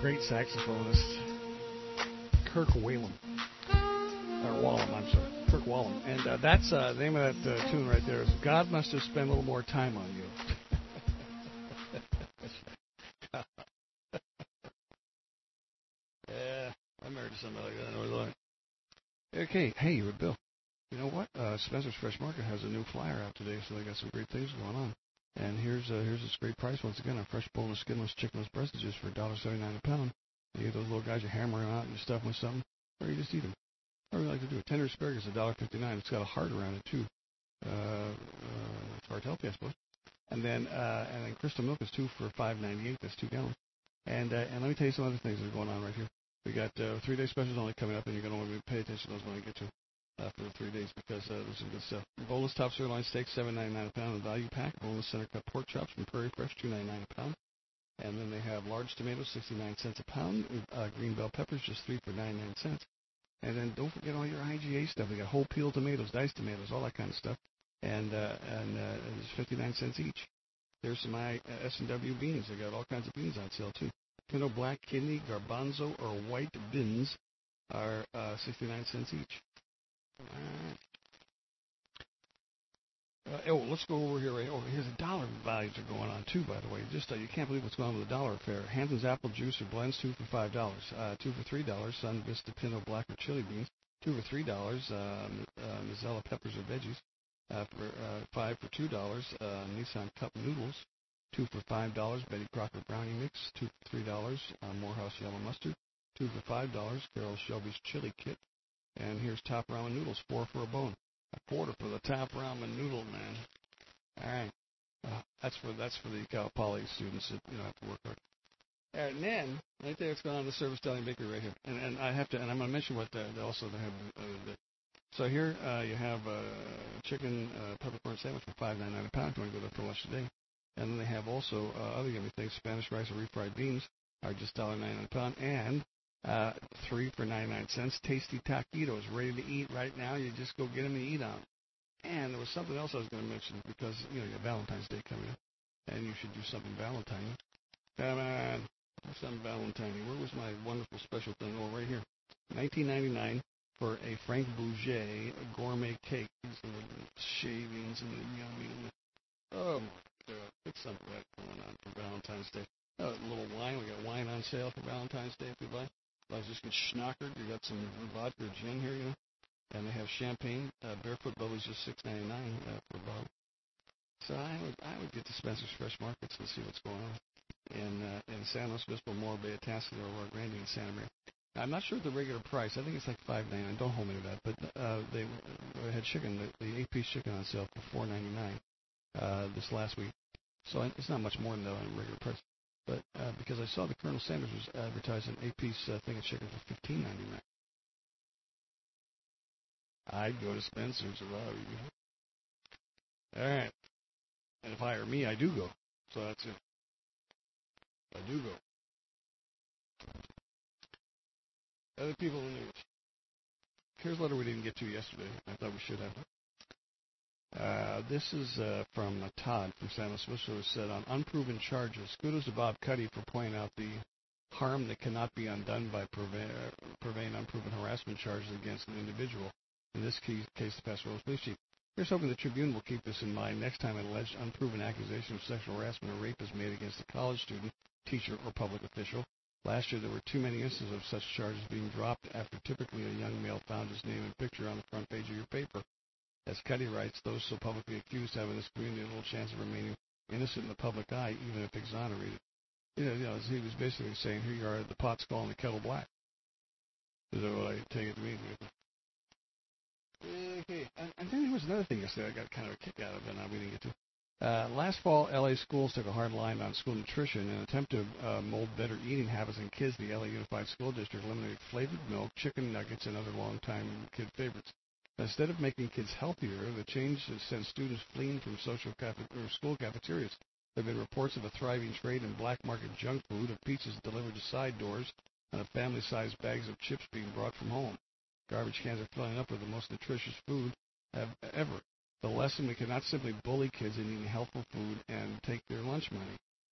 great saxophonist, Kirk Whalum. Or Wallum, I'm sorry. Kirk Whalum. And that's the name of that tune right there is God Must Have Spent a Little More Time on You. Yeah, I'm married to somebody like that. I know what I like. Okay, hey, Bill. You know what? Spencer's Fresh Market has a new flyer out today, so they got some great things going on. And here's this great price once again on fresh boneless, skinless, chickenless breastages for $1.79 a pound. You get those little guys, you hammer them out and you stuff them with something, or you just eat them. What do you like to do? Tender asparagus, $1.59. It's got a heart around it too. It's heart healthy, I suppose. And then Crystal Milk is 2 for $5.98. That's 2 gallons. And let me tell you some other things that are going on right here. We got 3-day specials only coming up, and you're going to want to pay attention to those when I get to for the 3 days because there's some good stuff. Boneless top sirloin steak, $7.99 a pound in value pack. Boneless center cut pork chops from Prairie Fresh, $2.99 a pound. And then they have large tomatoes, 69 cents a pound. Green bell peppers, just 3 for 99 cents. And then don't forget all your IGA stuff. We got whole peel tomatoes, diced tomatoes, all that kind of stuff. And it's 59 cents each. There's some S&W beans. They got all kinds of beans on sale too. Pinto black, kidney, garbanzo, or white beans are 69 cents each. Let's go over here. Right over here's the dollar values are going on too. By the way, just you can't believe what's going on with the dollar affair. Hampton's apple juice or blends 2 for $5. 2 for $3. Sun Vista Pinto black or chili beans 2 for $3. Mozilla peppers or veggies for 5 for $2. Nissan cup noodles 2 for $5. Betty Crocker brownie mix 2 for $3. Morehouse yellow mustard 2 for $5. Carol Shelby's chili kit. And here's top ramen noodles 4 for a bone. A quarter for the top ramen noodle, man. All right, that's for the Cal Poly students that have to work hard. All right, and then right there, it's going on the Service Deli Bakery right here, and I have to, and I'm going to mention what they have. So here you have a chicken peppercorn sandwich for $5.99 a pound. If you want to go there for lunch today, and then they have also other yummy things. Spanish rice or refried beans are just $1.99 a pound, and 3 for 99 cents. Tasty taquitos, ready to eat right now. You just go get them and eat on them. And there was something else I was going to mention because you got Valentine's Day coming up, and you should do something Valentine. Come on, something Valentine. Where was my wonderful special thing? Oh, right here, $19.99 for a Frank Bouget gourmet cake. These are the shavings and the yummy. Oh my God, it's something that going on for Valentine's Day. A little wine. We got wine on sale for Valentine's Day if you buy. I just get schnockered. You got some vodka or gin here, and they have champagne. Barefoot Bubbly's just $6.99 for a bottle. So I would get to Spencer's Fresh Markets and see what's going on in San Luis Obispo, Morro Bay, Atascadero, or Randy, and Santa Maria. I'm not sure the regular price. I think it's like $5.99. Don't hold me to that. But they had chicken, the 8-piece chicken on sale for $4.99 this last week. So it's not much more than the regular price. But because I saw the Colonel Sanders was advertising an 8-piece thing of chicken for $15.99. I'd go to Spencer's if I were you. All right. And if hire me, I do go. So that's it. I do go. Other people in the news. Here's a letter we didn't get to yesterday. I thought we should have. This is from Todd from San Luis Obispo, who said, on unproven charges, kudos to Bob Cuddy for pointing out the harm that cannot be undone by purveying unproven harassment charges against an individual, in this case the Pastoral Police Chief. Here's hoping the Tribune will keep this in mind next time an alleged unproven accusation of sexual harassment or rape is made against a college student, teacher, or public official. Last year, there were too many instances of such charges being dropped after typically a young male found his name and picture on the front page of your paper. As Cuddy writes, those so publicly accused have in this community a little chance of remaining innocent in the public eye, even if exonerated. He was basically saying, here you are, the pot's calling the kettle black. Is that what I take it to mean? Okay, and then there was another thing yesterday I got kind of a kick out of, and we didn't get to. Last fall, L.A. schools took a hard line on school nutrition in an attempt to mold better eating habits in kids. The L.A. Unified School District eliminated flavored milk, chicken nuggets, and other long-time kid favorites. Instead of making kids healthier, the change has sent students fleeing from school cafeterias. There have been reports of a thriving trade in black market junk food, of pizzas delivered to side doors, and of family-sized bags of chips being brought from home. Garbage cans are filling up with the most nutritious food ever. The lesson: we cannot simply bully kids into eating healthful food and take their lunch money.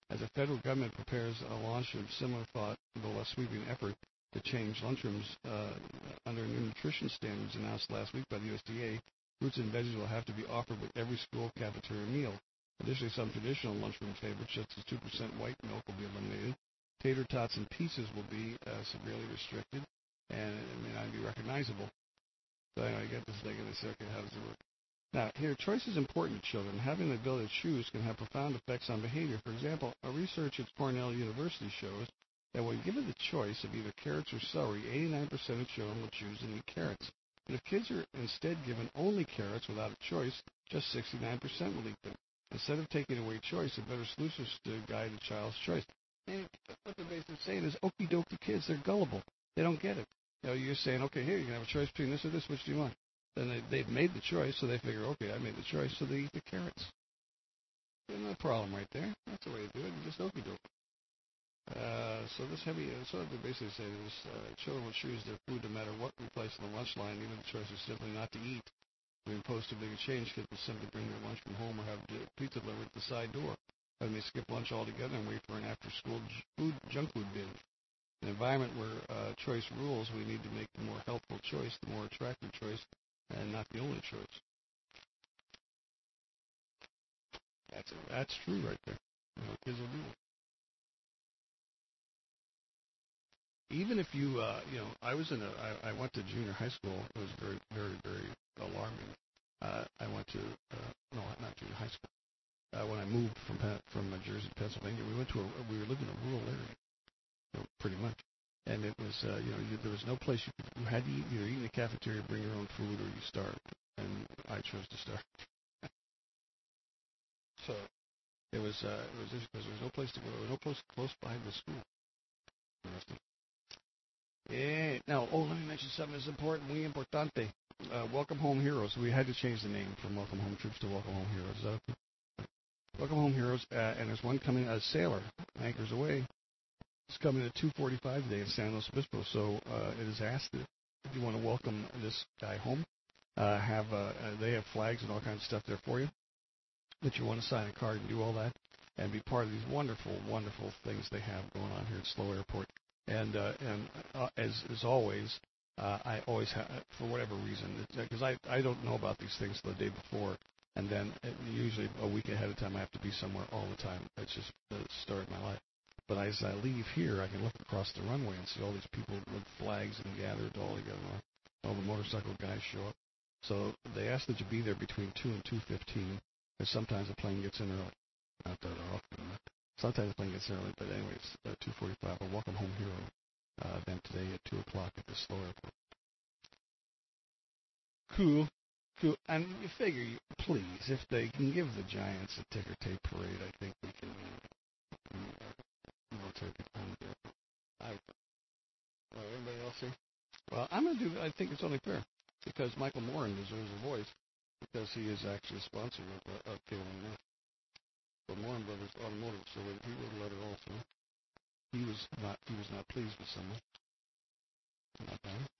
As the federal government prepares a launch of similar thought, though less sweeping effort to change lunchrooms under new nutrition standards announced last week by the USDA, fruits and veggies will have to be offered with every school cafeteria meal. Additionally, some traditional lunchroom favorites, such as 2% white milk, will be eliminated. Tater tots and pizzas will be severely restricted, and it may not be recognizable. So anyway, I get this thing, and they say, okay, how does it work? Now, here, choice is important to children. Having the ability to choose can have profound effects on behavior. For example, a research at Cornell University shows that when given the choice of either carrots or celery, 89% of children will choose to eat carrots. But if kids are instead given only carrots without a choice, just 69% will eat them. Instead of taking away choice, a better solution is to guide a child's choice. And what they're basically saying is, okie dokie kids, they're gullible. They don't get it. You know, you're saying, okay, here, you can have a choice between this or this. Which do you want? Then they've made the choice, so they figure, okay, I made the choice, so they eat the carrots. There's no problem right there. That's the way to do it. You just okie dokie. So they're basically saying is children will choose their food no matter what we place on the lunch line, even if the choice is simply not to eat. If we impose too big a change, kids will simply bring their lunch from home or have pizza delivered at the side door. Or they may skip lunch altogether and wait for an after-school junk food binge. In an environment where choice rules, we need to make the more helpful choice, the more attractive choice, and not the only choice. That's true right there. You know, kids will do it. Even if you, I went to junior high school. It was very, very, very alarming. I went to, not junior high school. When I moved from Jersey to Pennsylvania, we were living in a rural area, pretty much. And it was, there was no place you had to eat. You either eat in the cafeteria, bring your own food, or you starved. And I chose to starve. So it was just because there was no place to go. There was no place close by the school. Yeah. Now, let me mention something that's important. Muy importante. Welcome Home Heroes. We had to change the name from Welcome Home Troops to Welcome Home Heroes. Is that okay? Welcome Home Heroes, and there's one coming, a sailor, anchors away. It's coming at 2:45 today in San Luis Obispo. So it is asked that if you want to welcome this guy home, they have flags and all kinds of stuff there for you. That you want to sign a card and do all that, and be part of these wonderful, wonderful things they have going on here at SLO Airport. And as always, I always have, for whatever reason, because I don't know about these things the day before, and then usually a week ahead of time I have to be somewhere all the time. That's just the story of my life. But as I leave here, I can look across the runway and see all these people with flags and gathered all together. All the motorcycle guys show up. So they ask that you be there between 2 and 2:15, because sometimes the plane gets in early. Not that often. Sometimes the plane gets in early, but anyways, 2:45. A Welcome Home Hero event today at 2 o'clock at the SLO Airport. Cool. And you figure, please, if they can give the Giants a ticker tape parade, I think we can take it home there. Everybody else here? Well, I'm going to do, I think it's only fair, because Michael Moran deserves a voice, because he is actually a sponsor of KYNS. The Moran Brothers Automotive, so he wrote a letter also. He was not pleased with someone. Not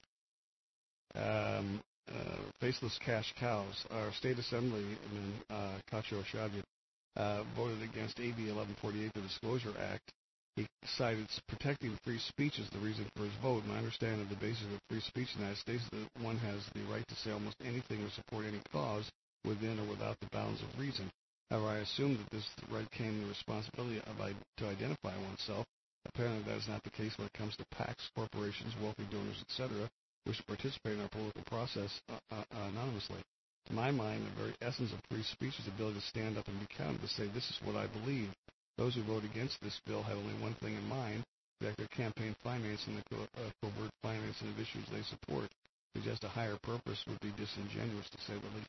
bad. Faceless cash cows. Our state assemblyman, Kacho Shadid, voted against AB 1148, the Disclosure Act. He cited protecting free speech as the reason for his vote. My understanding of the basis of free speech in the United States is that one has the right to say almost anything or support any cause within or without the bounds of reason. However, I assume that this right came with the responsibility to identify oneself. Apparently, that is not the case when it comes to PACs, corporations, wealthy donors, etc., which participate in our political process anonymously. To my mind, the very essence of free speech is the ability to stand up and be counted, to say, this is what I believe. Those who vote against this bill have only one thing in mind, that their campaign financing the covert financing of issues they support. To suggest a higher purpose would be disingenuous, to say the least.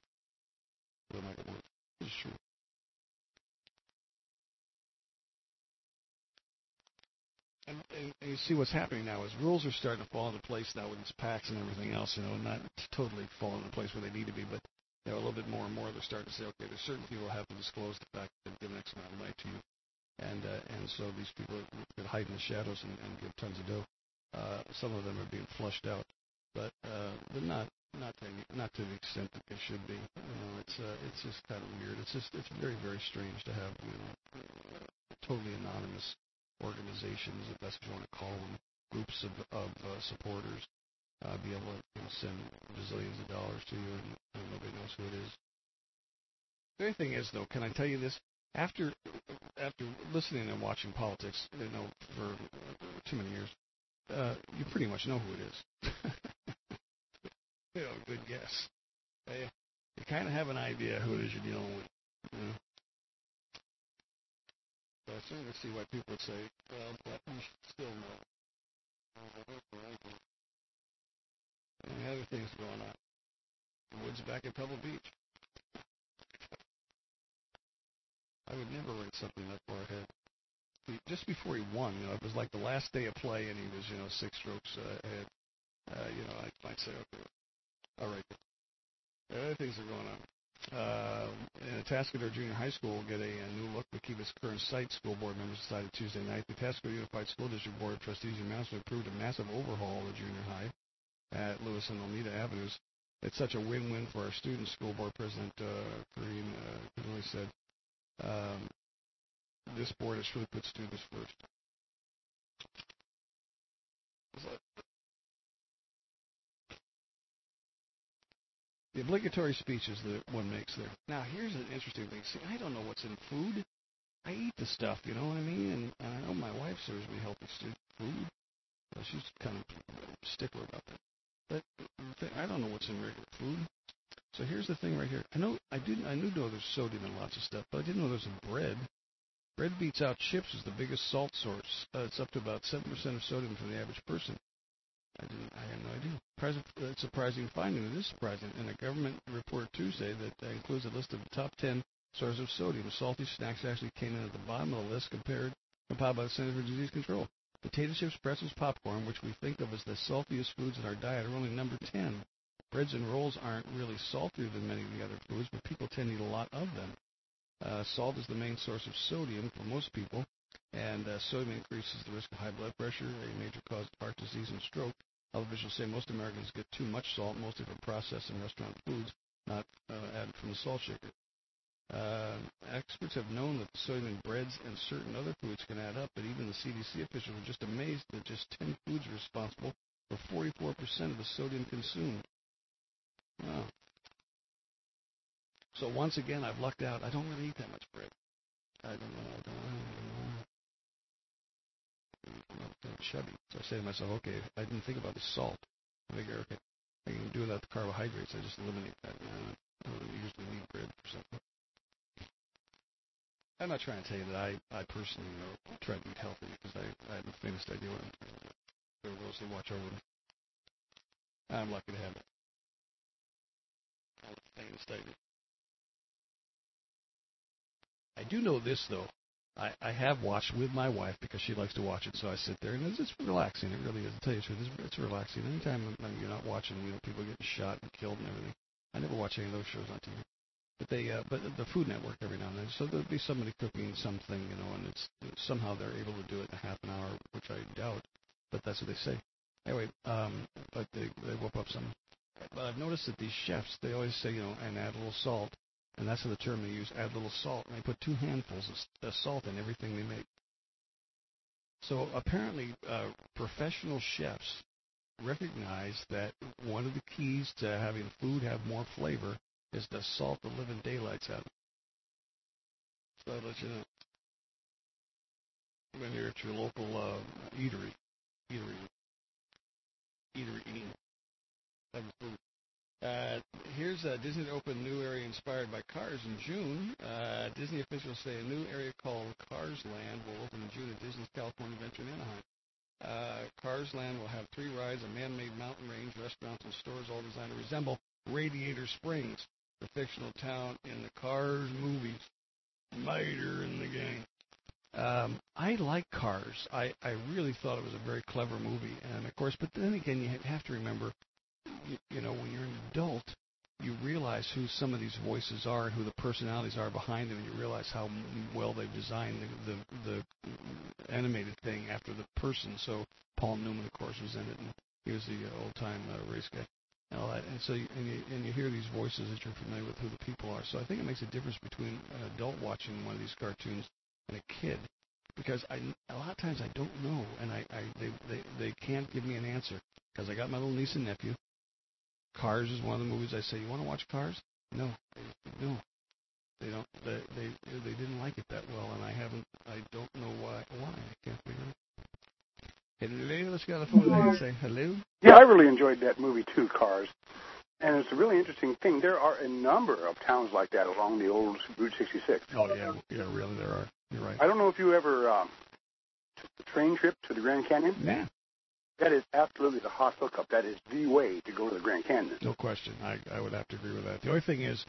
It's true. And you see what's happening now is rules are starting to fall into place now with these PACs and everything else, not totally falling into place where they need to be, but a little bit more and more they're starting to say, okay, there's certain people who have to disclose the fact that they've given X amount of money to you. And so these people could hide in the shadows and give tons of dough. Some of them are being flushed out, but not to the extent that they should be. It's just kind of weird. It's very, very strange to have totally anonymous organizations, if that's what you want to call them, groups of supporters, be able to send bazillions of dollars to you, and nobody knows who it is. The only thing is, though, can I tell you this? After listening and watching politics, for too many years, you pretty much know who it is. Good guess. You kind of have an idea who it is you're dealing with. So I certainly see why people would say, well, but you should still know. And other things going on. The woods back at Pebble Beach. I would never write something that far ahead. Just before he won, it was like the last day of play, and he was, 6 strokes ahead. I might say, okay, all right. Other things are going on. Tascadero Junior High School will get a new look to keep its current site. School board members decided Tuesday night. The Tascadero Unified School District Board of Trustees unanimously approved a massive overhaul of the junior high at Lewis and Alameda Avenues. It's such a win-win for our students, School Board President Kareem Kudali said. This board has really put students first. The obligatory speeches that one makes there. Now, here's an interesting thing. See, I don't know what's in food. I eat the stuff, you know what I mean? And I know my wife serves me healthy food. So she's kind of a stickler about that. But I don't know what's in regular food. So here's the thing right here. I knew there's sodium in lots of stuff, but I didn't know there's in bread. Bread beats out chips as the biggest salt source. It's up to about 7% of sodium for the average person. I had no idea. Surprising finding. It is surprising. In a government report Tuesday that includes a list of the top 10 sources of sodium, salty snacks actually came in at the bottom of the list compiled by the Center for Disease Control. Potato chips, pretzels, popcorn, which we think of as the saltiest foods in our diet, are only number 10. Breads and rolls aren't really saltier than many of the other foods, but people tend to eat a lot of them. Salt is the main source of sodium for most people, and sodium increases the risk of high blood pressure, a major cause of heart disease and stroke. Health officials say most Americans get too much salt, mostly from processed and restaurant foods, not added from the salt shaker. Experts have known that the sodium in breads and certain other foods can add up, but even the CDC officials were just amazed that just 10 foods are responsible for 44% of the sodium consumed. Wow. So once again, I've lucked out. I don't really eat that much bread. I don't know. I'm chubby. So I say to myself, okay, I didn't think about the salt. I figure, okay, I can do without the carbohydrates. I just eliminate that. I don't usually need bread for something. I'm not trying to tell you that I personally try to eat healthy because I have the faintest idea what there are those who watch over me. I'm lucky to have it. I have the faintest idea. I do know this, though. I have watched with my wife because she likes to watch it, so I sit there, and it's relaxing. It really is. To tell you the truth, it's relaxing. Anytime you're not watching, people getting shot and killed and everything. I never watch any of those shows on TV. But the Food Network every now and then. So there'll be somebody cooking something, and it's somehow they're able to do it in a half an hour, which I doubt, but that's what they say. Anyway, but they whip up some. But I've noticed that these chefs, they always say, and add a little salt. And that's the term they use, add a little salt. And they put 2 handfuls of salt in everything they make. So apparently professional chefs recognize that one of the keys to having food have more flavor is to salt the living daylights out of it. So I'll let you know. When you're at your local eatery, having food. Here's Disney to open a new area inspired by Cars in June. Disney officials say a new area called Cars Land will open in June at Disney's California Adventure in Anaheim. Cars Land will have 3 rides, a man-made mountain range, restaurants, and stores all designed to resemble Radiator Springs, the fictional town in the Cars movies. Mater and the gang. I like Cars. I really thought it was a very clever movie. And, of course, but then again, you have to remember, when you're an adult, you realize who some of these voices are and who the personalities are behind them, and you realize how well they've designed the animated thing after the person. So Paul Newman, of course, was in it, and he was the old-time race guy and all that. And so you hear these voices that you're familiar with who the people are. So I think it makes a difference between an adult watching one of these cartoons and a kid. because a lot of times I don't know, and they can't give me an answer because I got my little niece and nephew. Cars is one of the movies I say, you want to watch Cars? No, they don't. They didn't like it that well, and I don't know why. I can't figure it out. Hello, let's get on the phone today and say hello. Yeah, I really enjoyed that movie too, Cars. And it's a really interesting thing. There are a number of towns like that along the old Route 66. Oh, yeah, really there are. You're right. I don't know if you ever took the train trip to the Grand Canyon. Yeah. That is absolutely the hot hookup. That is the way to go to the Grand Canyon. No question. I would have to agree with that. The only thing is,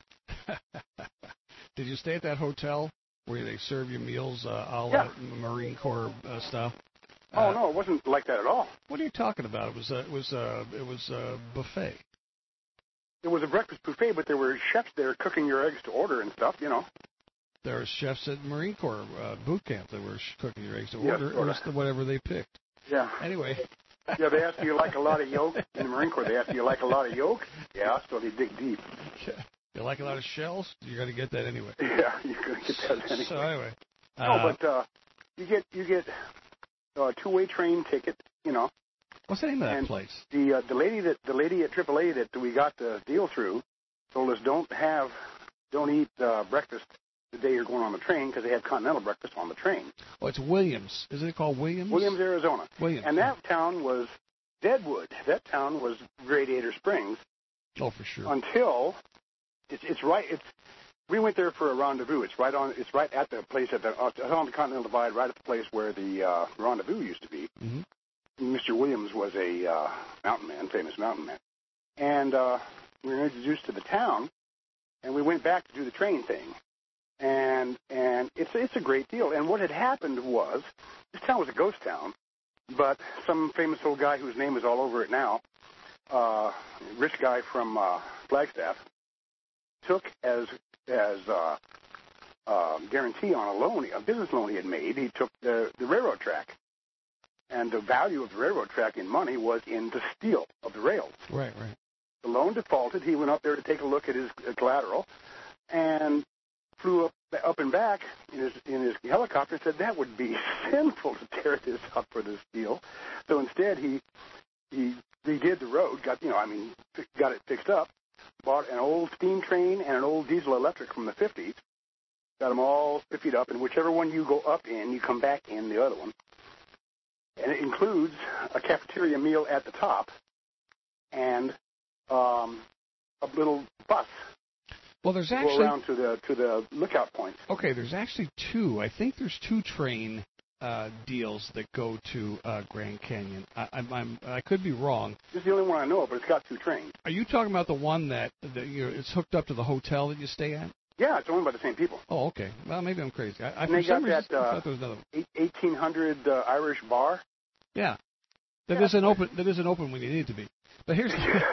did you stay at that hotel where they serve you meals a la Marine Corps style? Oh, no, it wasn't like that at all. What are you talking about? It was a buffet. It was a breakfast buffet, but there were chefs there cooking your eggs to order and stuff, you know. There were chefs at Marine Corps boot camp that were cooking your eggs to order. It was whatever they picked. Yeah. Anyway. Yeah, they ask you like a lot of yolk in the Marine Corps. They ask you like a lot of yolk. Yeah, so they dig deep. You like a lot of shells? You're going to get that anyway. Yeah, you're going to get that anyway. So anyway. No, but you get a two-way train ticket, you know. What's the name of that place? The lady at AAA that we got the deal through told us don't eat breakfast the day you're going on the train because they have continental breakfast on the train. Oh, it's Williams. Isn't it called Williams? Williams, Arizona. Williams. And that town was Deadwood. That town was Radiator Springs. Oh, for sure. Until it's right. We went there for a rendezvous. It's right at the place on the Continental Divide, right at the place where the rendezvous used to be. Mm-hmm. Mr. Williams was a famous mountain man. And we were introduced to the town, and we went back to do the train thing. And it's a great deal. And what had happened was, this town was a ghost town, but some famous old guy whose name is all over it now, rich guy from Flagstaff, took as guarantee on a business loan he had made, he took the railroad track. And the value of the railroad track in money was in the steel of the rails. Right. The loan defaulted. He went up there to take a look at his collateral and flew up and back in his helicopter and said that would be sinful to tear this up for the steel. So instead he redid the road, got it fixed up, bought an old steam train and an old diesel electric from the 50s, got them all 50'd up, and whichever one you go up in, you come back in the other one. And it includes a cafeteria meal at the top and a little bus. Well, there's actually go around to the lookout points. Okay, there's actually two. I think there's two train deals that go to Grand Canyon. I could be wrong. This is the only one I know of, but it's got two trains. Are you talking about the one that it's hooked up to the hotel that you stay at? Yeah, it's owned by the same people. Oh, okay. Well, maybe I'm crazy. And they got that I thought there was another 1800 Irish bar. Yeah, that isn't open when you need it to be. But here's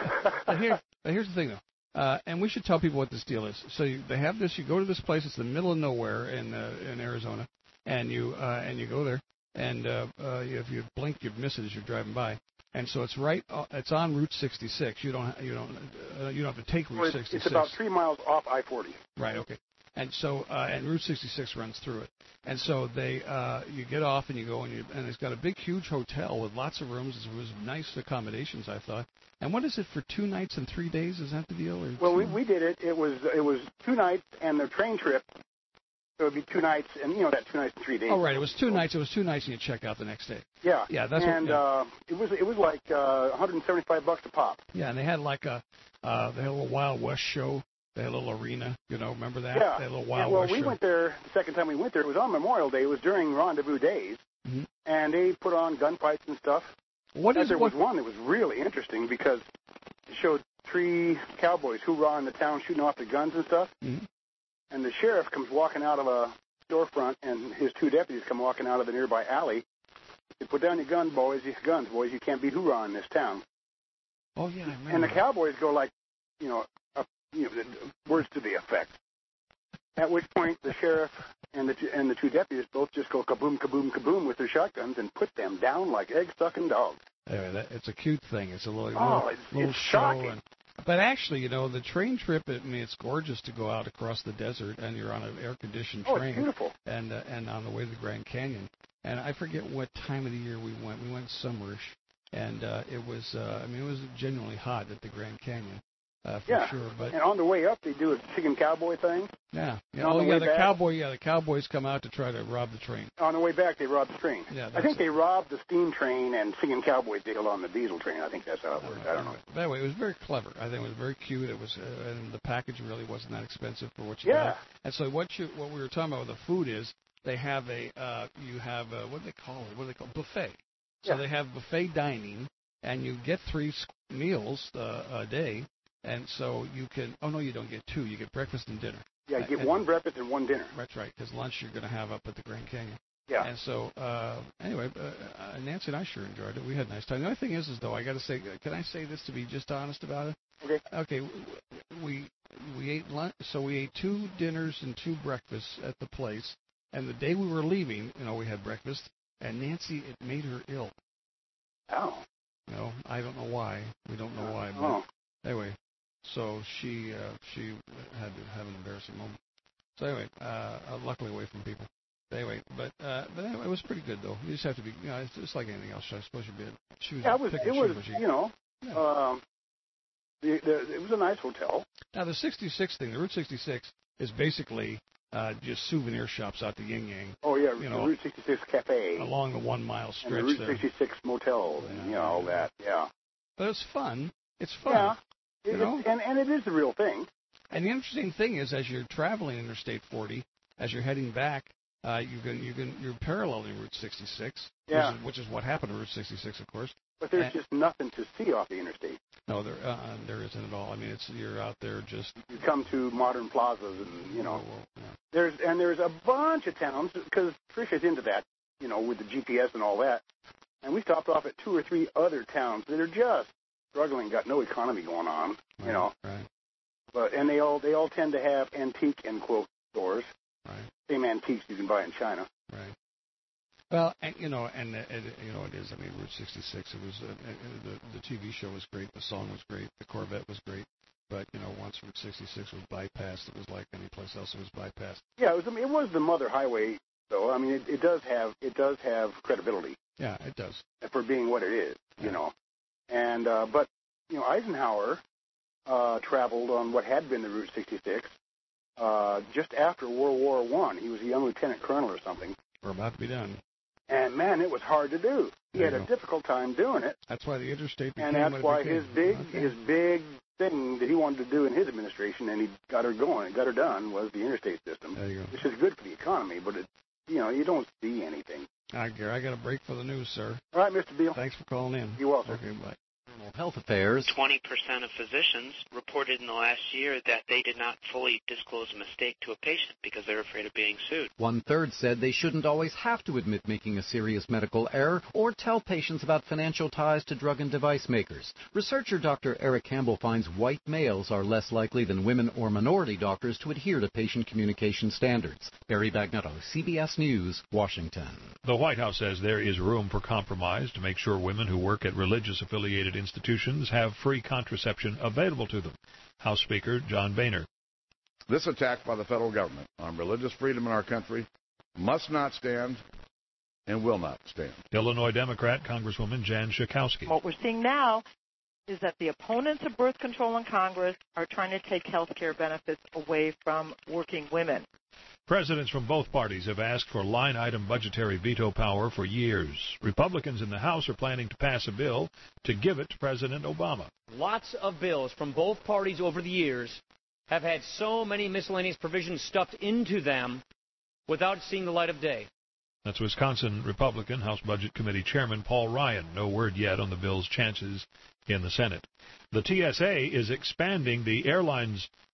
the thing though, and we should tell people what this deal is. So they have this. You go to this place. It's the middle of nowhere in Arizona, and you go there, and if you blink, you'd miss it as you're driving by. And so it's right. It's on Route 66. You don't have to take Route 66. It's about 3 miles off I-40. Right. Okay. And so and Route 66 runs through it. And so you get off and you go and it's got a big, huge hotel with lots of rooms. It was nice accommodations, I thought. And what is it for 2 nights and 3 days? Is that the deal? Or well, we did it. It was 2 nights and the train trip. So it would be 2 nights, and that 2 nights and 3 days. Oh, right. It was 2 nights. It was 2 nights, and you check out the next day. Yeah. Yeah, that's and what. Yeah. It was like $175 a pop. Yeah, and they had like they had a little Wild West show. They had a little arena. Remember that? Yeah. They had a little Wild West show. Well, we went there the second time we went there. It was on Memorial Day. It was during Rendezvous Days, and they put on gunfights and stuff. There was one that was really interesting because it showed 3 cowboys hoorah in the town shooting off the guns and stuff. Mm-hmm. And the sheriff comes walking out of a storefront, and his 2 deputies come walking out of the nearby alley. They put down your guns, boys. You can't beat hoorah in this town. Oh yeah, I remember. And the cowboys go like, words to the effect. At which point the sheriff and the 2 deputies both just go kaboom, kaboom, kaboom with their shotguns and put them down like egg-sucking dogs. Anyway, it's a cute thing. It's a little it's show. shocking. But actually, you know, the train trip, I mean, it's gorgeous to go out across the desert, and you're on an air-conditioned train. It's beautiful. And on the way to the Grand Canyon. And I forget what time of the year we went. We went summerish. And it was, it was genuinely hot at the Grand Canyon, for sure. But and on the way up, they do a chicken cowboy thing. Yeah. The cowboys come out to try to rob the train. On the way back, they robbed the train. Yeah, I think they robbed the steam train and singing cowboy deal on the diesel train. I think that's how it worked. I don't know. By the way, it was very clever. I think it was very cute. It was, and the package really wasn't that expensive for what you got. And so what we were talking about with the food is they have what do they call it? Buffet. So they have buffet dining, and you get 3 meals a day, and so you can. Oh no, you don't get 2. You get breakfast and dinner. Yeah, you get 1 breakfast and 1 dinner. That's right, because lunch you're going to have up at the Grand Canyon. Yeah. And so anyway, Nancy and I sure enjoyed it. We had a nice time. The only thing is though, I got to say, can I say this to be just honest about it? Okay. Okay. We ate lunch, so we ate 2 dinners and 2 breakfasts at the place, and the day we were leaving, we had breakfast. And Nancy, it made her ill. Oh. I don't know why. We don't know why. But anyway, so she had to have an embarrassing moment. So anyway, luckily away from people. Anyway, but anyway, it was pretty good though. You just have to be, it's just like anything else. I suppose you'd be. It was a nice hotel. Now the 66 thing, the Route 66 is basically. Just souvenir shops out to Yin Yang. Oh, yeah, the Route 66 Cafe. Along the 1 mile stretch and the Route 66 Motel, and all that, yeah. But it's fun. It's fun. Yeah, and it is the real thing. And the interesting thing is, as you're traveling Interstate 40, as you're heading back, you're paralleling Route 66, which is what happened to Route 66, of course. But there's just nothing to see off the interstate. No, there isn't at all. I mean, you're out there just. You come to modern plazas, and there's a bunch of towns because Tricia's into that, with the GPS and all that. And we stopped off at 2 or 3 other towns that are just struggling, got no economy going on, Right. But and they all tend to have antique end quote stores. Right. Same antiques you can buy in China. Right. Well, and it is. I mean, Route 66. It was the TV show was great. The song was great. The Corvette was great. But once Route 66 was bypassed, it was like any place else. It was bypassed. Yeah, it was the mother highway, though. I mean, it does have credibility. Yeah, it does. For being what it is, And but Eisenhower traveled on what had been the Route 66 just after World War I. He was a young lieutenant colonel or something. We're about to be done. And man, it was hard to do. He had a difficult time doing it. That's why the interstate became and that's why his big thing that he wanted to do in his administration, and he got her done, was the interstate system. There you go. Which is good for the economy, but you don't see anything. All right, Gary, I got a break for the news, sir. All right, Mr. Beal. Thanks for calling in. You're welcome. Okay, bye. Health Affairs. 20% of physicians reported in the last year that they did not fully disclose a mistake to a patient because they're afraid of being sued. 1/3 said they shouldn't always have to admit making a serious medical error or tell patients about financial ties to drug and device makers. Researcher Dr. Eric Campbell finds white males are less likely than women or minority doctors to adhere to patient communication standards. Barry Bagnetto, CBS News, Washington. The White House says there is room for compromise to make sure women who work at religious-affiliated institutions have free contraception available to them. House Speaker John Boehner. This attack by the federal government on religious freedom in our country must not stand and will not stand. Illinois Democrat Congresswoman Jan Schakowsky. What we're seeing now is that the opponents of birth control in Congress are trying to take health care benefits away from working women. Presidents from both parties have asked for line-item budgetary veto power for years. Republicans in the House are planning to pass a bill to give it to President Obama. Lots of bills from both parties over the years have had so many miscellaneous provisions stuffed into them without seeing the light of day. That's Wisconsin Republican House Budget Committee Chairman Paul Ryan. No word yet on the bill's chances in the Senate. The TSA is expanding the airline's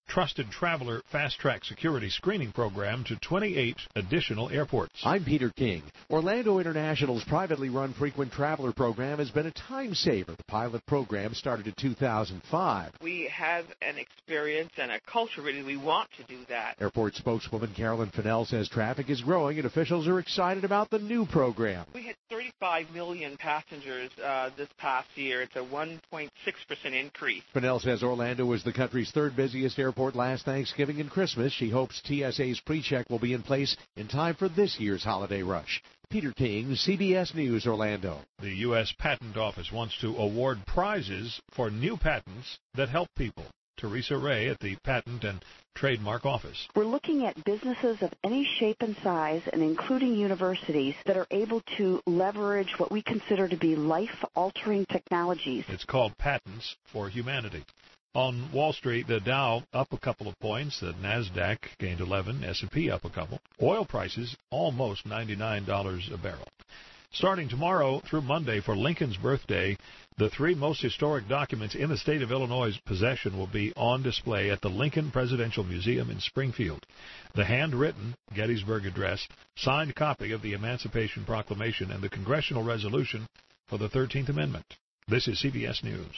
Trusted Traveler Fast Track Security Screening Program to 28 additional airports. I'm Peter King. Orlando International's privately run frequent traveler program has been a time saver. The pilot program started in 2005. We have an experience and a culture, really. We want to do that. Airport spokeswoman Carolyn Fennell says traffic is growing and officials are excited about the new program. We had 35 million passengers this past year. It's a 1.6% increase. Fennell says Orlando was the country's third busiest airport last Thanksgiving and Christmas. She hopes TSA's pre-check will be in place in time for this year's holiday rush. Peter King, CBS News, Orlando. The U.S. Patent Office wants to award prizes for new patents that help people. Teresa Ray at the Patent and Trademark Office. We're looking at businesses of any shape and size, and including universities, that are able to leverage what we consider to be life-altering technologies. It's called Patents for Humanity. On Wall Street, the Dow up a couple of points, the NASDAQ gained 11, S&P up a couple. Oil prices almost $99 a barrel. Starting tomorrow through Monday for Lincoln's birthday, the three most historic documents in the state of Illinois' possession will be on display at the Lincoln Presidential Museum in Springfield. The handwritten Gettysburg Address, signed copy of the Emancipation Proclamation, and the congressional resolution for the 13th Amendment. This is CBS News.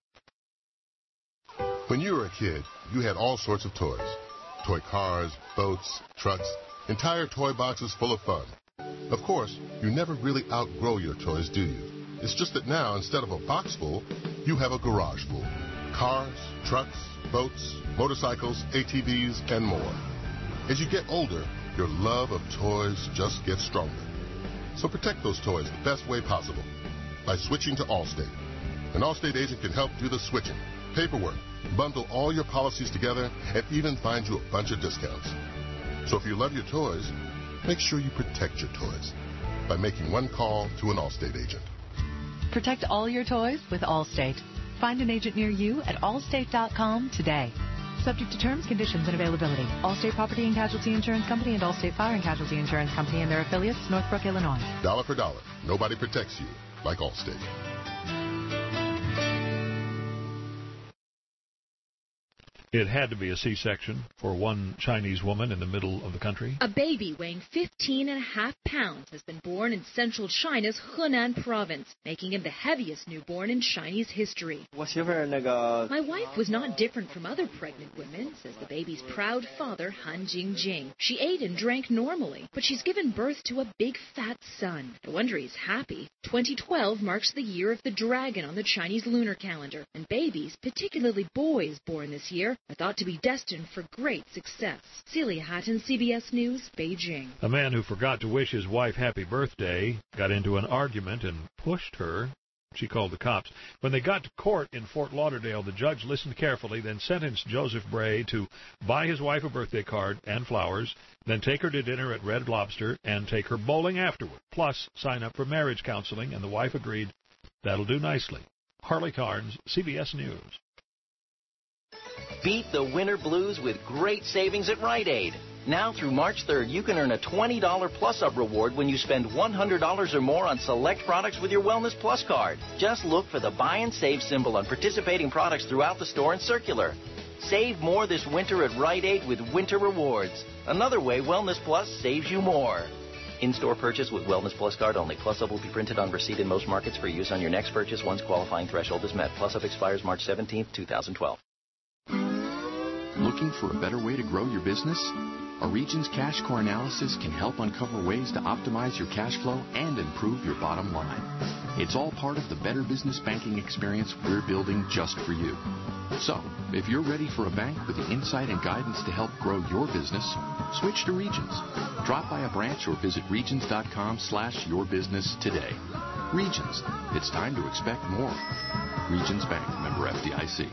When you were a kid, you had all sorts of toys. Toy cars, boats, trucks, entire toy boxes full of fun. Of course, you never really outgrow your toys, do you? It's just that now, instead of a box full, you have a garage full. Cars, trucks, boats, motorcycles, ATVs, and more. As you get older, your love of toys just gets stronger. So protect those toys the best way possible by switching to Allstate. An Allstate agent can help do the switching, paperwork, bundle all your policies together, and even find you a bunch of discounts. So if you love your toys, make sure you protect your toys by making one call to an Allstate agent. Protect all your toys with Allstate. Find an agent near you at allstate.com today. Subject to terms, conditions, and availability. Allstate Property and Casualty Insurance Company and Allstate Fire and Casualty Insurance Company and their affiliates, Northbrook, Illinois. Dollar for dollar, nobody protects you like Allstate. It had to be a C-section for one Chinese woman in the middle of the country. A baby weighing 15.5 pounds has been born in central China's Henan province, making him the heaviest newborn in Chinese history. My wife was not different from other pregnant women, says the baby's proud father, Han Jingjing. She ate and drank normally, but she's given birth to a big fat son. No wonder he's happy. 2012 marks the year of the dragon on the Chinese lunar calendar, and babies, particularly boys born this year, are thought to be destined for great success. Celia Hatton, CBS News, Beijing. A man who forgot to wish his wife happy birthday got into an argument and pushed her. She called the cops. When they got to court in Fort Lauderdale, the judge listened carefully, then sentenced Joseph Bray to buy his wife a birthday card and flowers, then take her to dinner at Red Lobster and take her bowling afterward, plus sign up for marriage counseling, and the wife agreed. That'll do nicely. Harley Carnes, CBS News. Beat the winter blues with great savings at Rite Aid. Now through March 3rd, you can earn a $20 plus-up reward when you spend $100 or more on select products with your Wellness Plus card. Just look for the buy and save symbol on participating products throughout the store and circular. Save more this winter at Rite Aid with winter rewards. Another way Wellness Plus saves you more. In-store purchase with Wellness Plus card only. Plus-up will be printed on receipt in most markets for use on your next purchase once qualifying threshold is met. Plus-up expires March 17, 2012. Looking for a better way to grow your business? A Regions Cash Core analysis can help uncover ways to optimize your cash flow and improve your bottom line. It's all part of the better business banking experience we're building just for you. So, if you're ready for a bank with the insight and guidance to help grow your business, switch to Regions. Drop by a branch or visit regions.com/yourbusiness today. Regions. It's time to expect more. Regions Bank, member FDIC.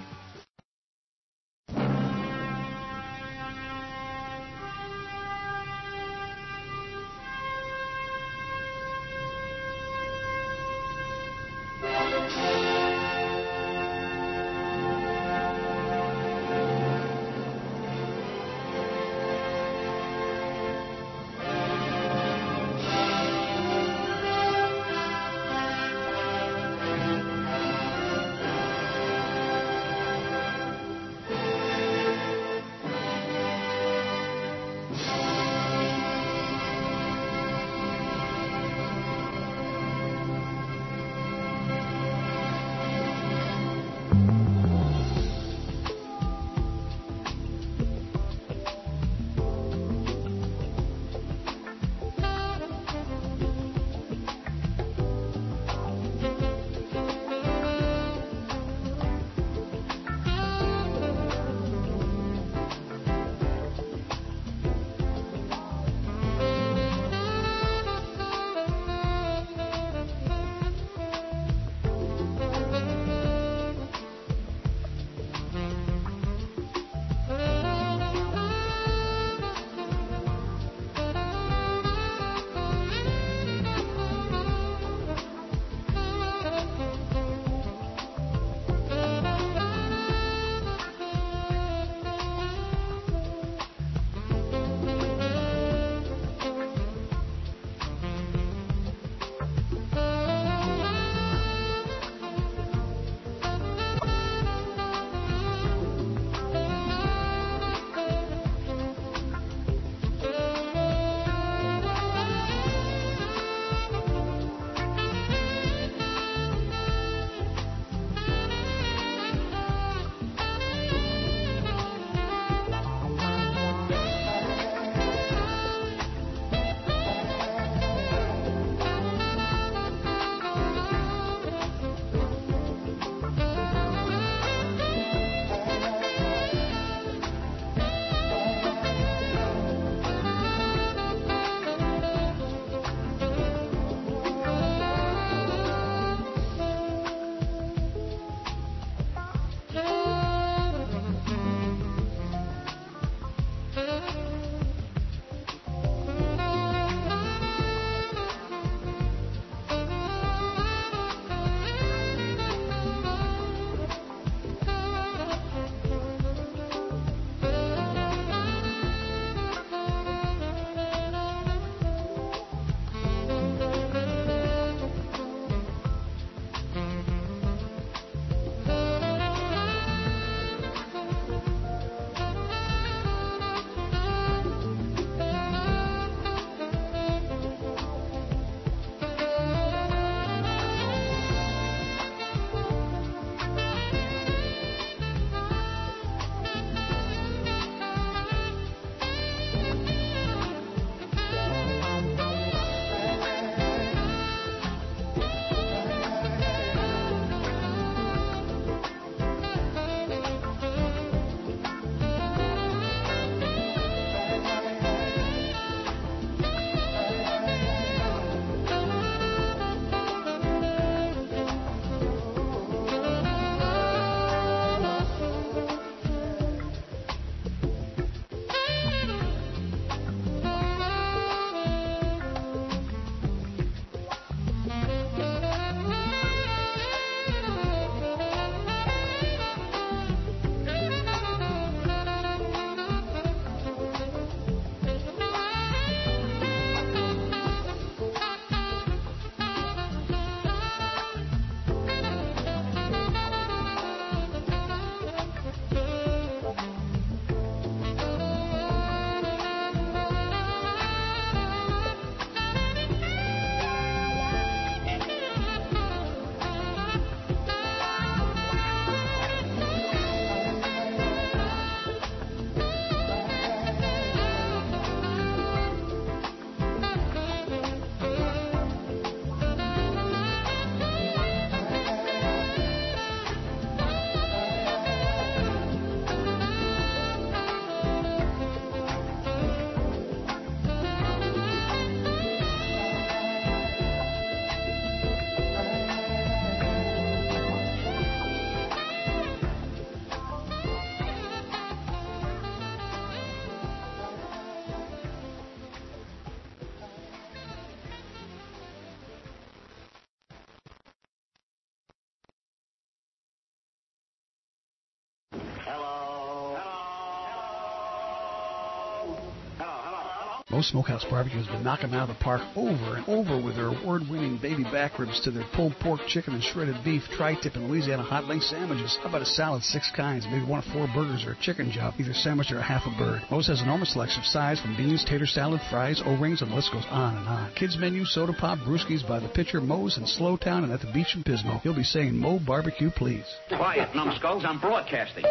Moe's Smokehouse Barbecue has been knocking them out of the park over and over with their award-winning baby back ribs to their pulled pork, chicken, and shredded beef, tri-tip, and Louisiana hot link sandwiches. How about a salad, 6 kinds, maybe 1 of 4 burgers or a chicken job, either sandwich or a half a bird. Moe's has an enormous selection of sides from beans, tater salad, fries, O-rings, and the list goes on and on. Kids menu, soda pop, brewskis by the pitcher, Moe's in Slowtown and at the beach in Pismo. You'll be saying Moe Barbecue, please. Quiet, numbskulls, I'm broadcasting.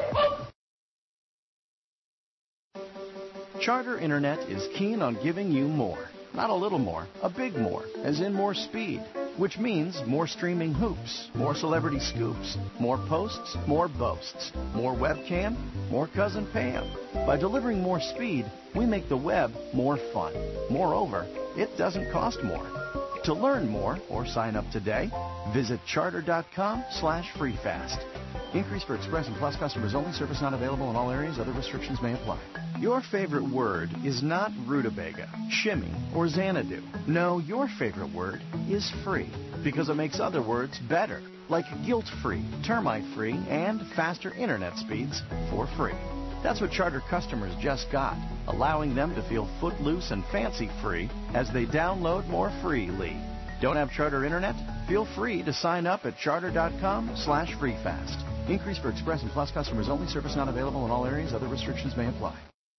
Charter Internet is keen on giving you more. Not a little more, a big more, as in more speed. Which means more streaming hoops, more celebrity scoops, more posts, more boasts, more webcam, more Cousin Pam. By delivering more speed, we make the web more fun. Moreover, it doesn't cost more. To learn more or sign up today, visit charter.com/freefast. Increase for Express and Plus customers only. Service not available in all areas. Other restrictions may apply. Your favorite word is not rutabaga, shimmy, or Xanadu. No, your favorite word is free because it makes other words better, like guilt-free, termite-free, and faster internet speeds for free. That's what Charter customers just got, allowing them to feel footloose and fancy-free as they download more freely. Don't have Charter Internet? Feel free to sign up at charter.com/freefast. Increase for Express and Plus customers only. Service not available in all areas. Other restrictions may apply.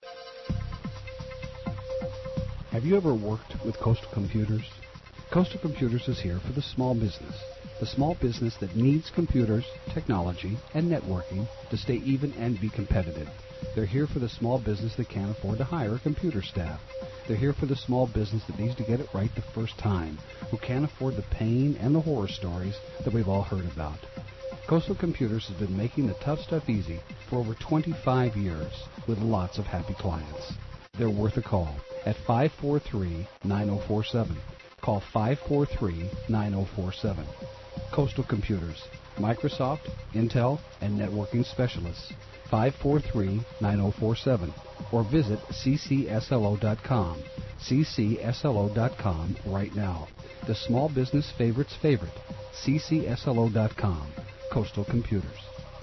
Have you ever worked with Coastal Computers? Coastal Computers is here for the small business that needs computers, technology, and networking to stay even and be competitive. They're here for the small business that can't afford to hire a computer staff. They're here for the small business that needs to get it right the first time, who can't afford the pain and the horror stories that we've all heard about. Coastal Computers has been making the tough stuff easy for over 25 years with lots of happy clients. They're worth a call at 543-9047. Call 543-9047. Coastal Computers, Microsoft, Intel, and networking specialists. 543-9047. Or visit ccslo.com. ccslo.com right now. The small business favorite's favorite. ccslo.com. Coastal Computers.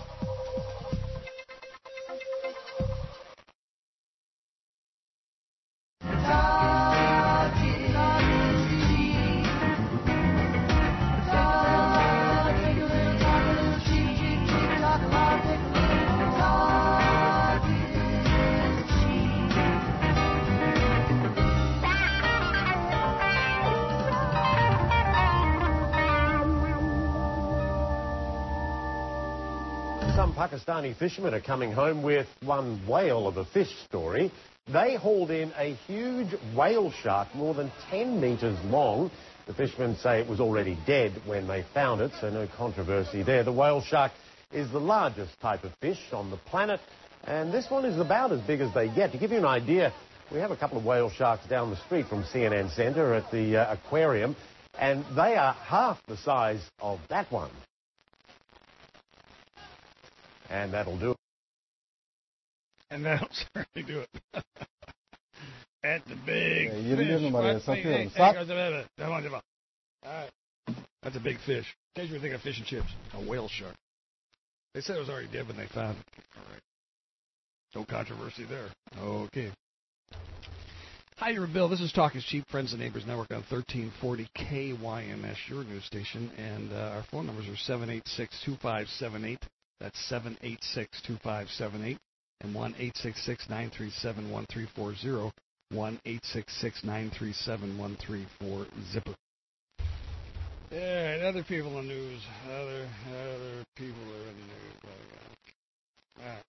Pakistani fishermen are coming home with one whale of a fish story. They hauled in a huge whale shark more than 10 meters long. The fishermen say it was already dead when they found it, so no controversy there. The whale shark is the largest type of fish on the planet, and this one is about as big as they get. To give you an idea, we have a couple of whale sharks down the street from CNN Center at the aquarium, and they are half the size of that one. And that'll do it. And that'll certainly do it. At the big fish. All right. That's a big fish. In case you think of fish and chips, a whale shark. They said it was already dead when they found it. All right. No controversy there. Okay. Hi, you're Bill. This is Talk is Cheap, Friends and Neighbors Network on 1340 KYMS, your news station. And our phone numbers are 786-2578. That's 786-2578 and 1-866-937-1340, 1-866-937-1340. Yeah, and other people in the news. Other people are in the news. All right.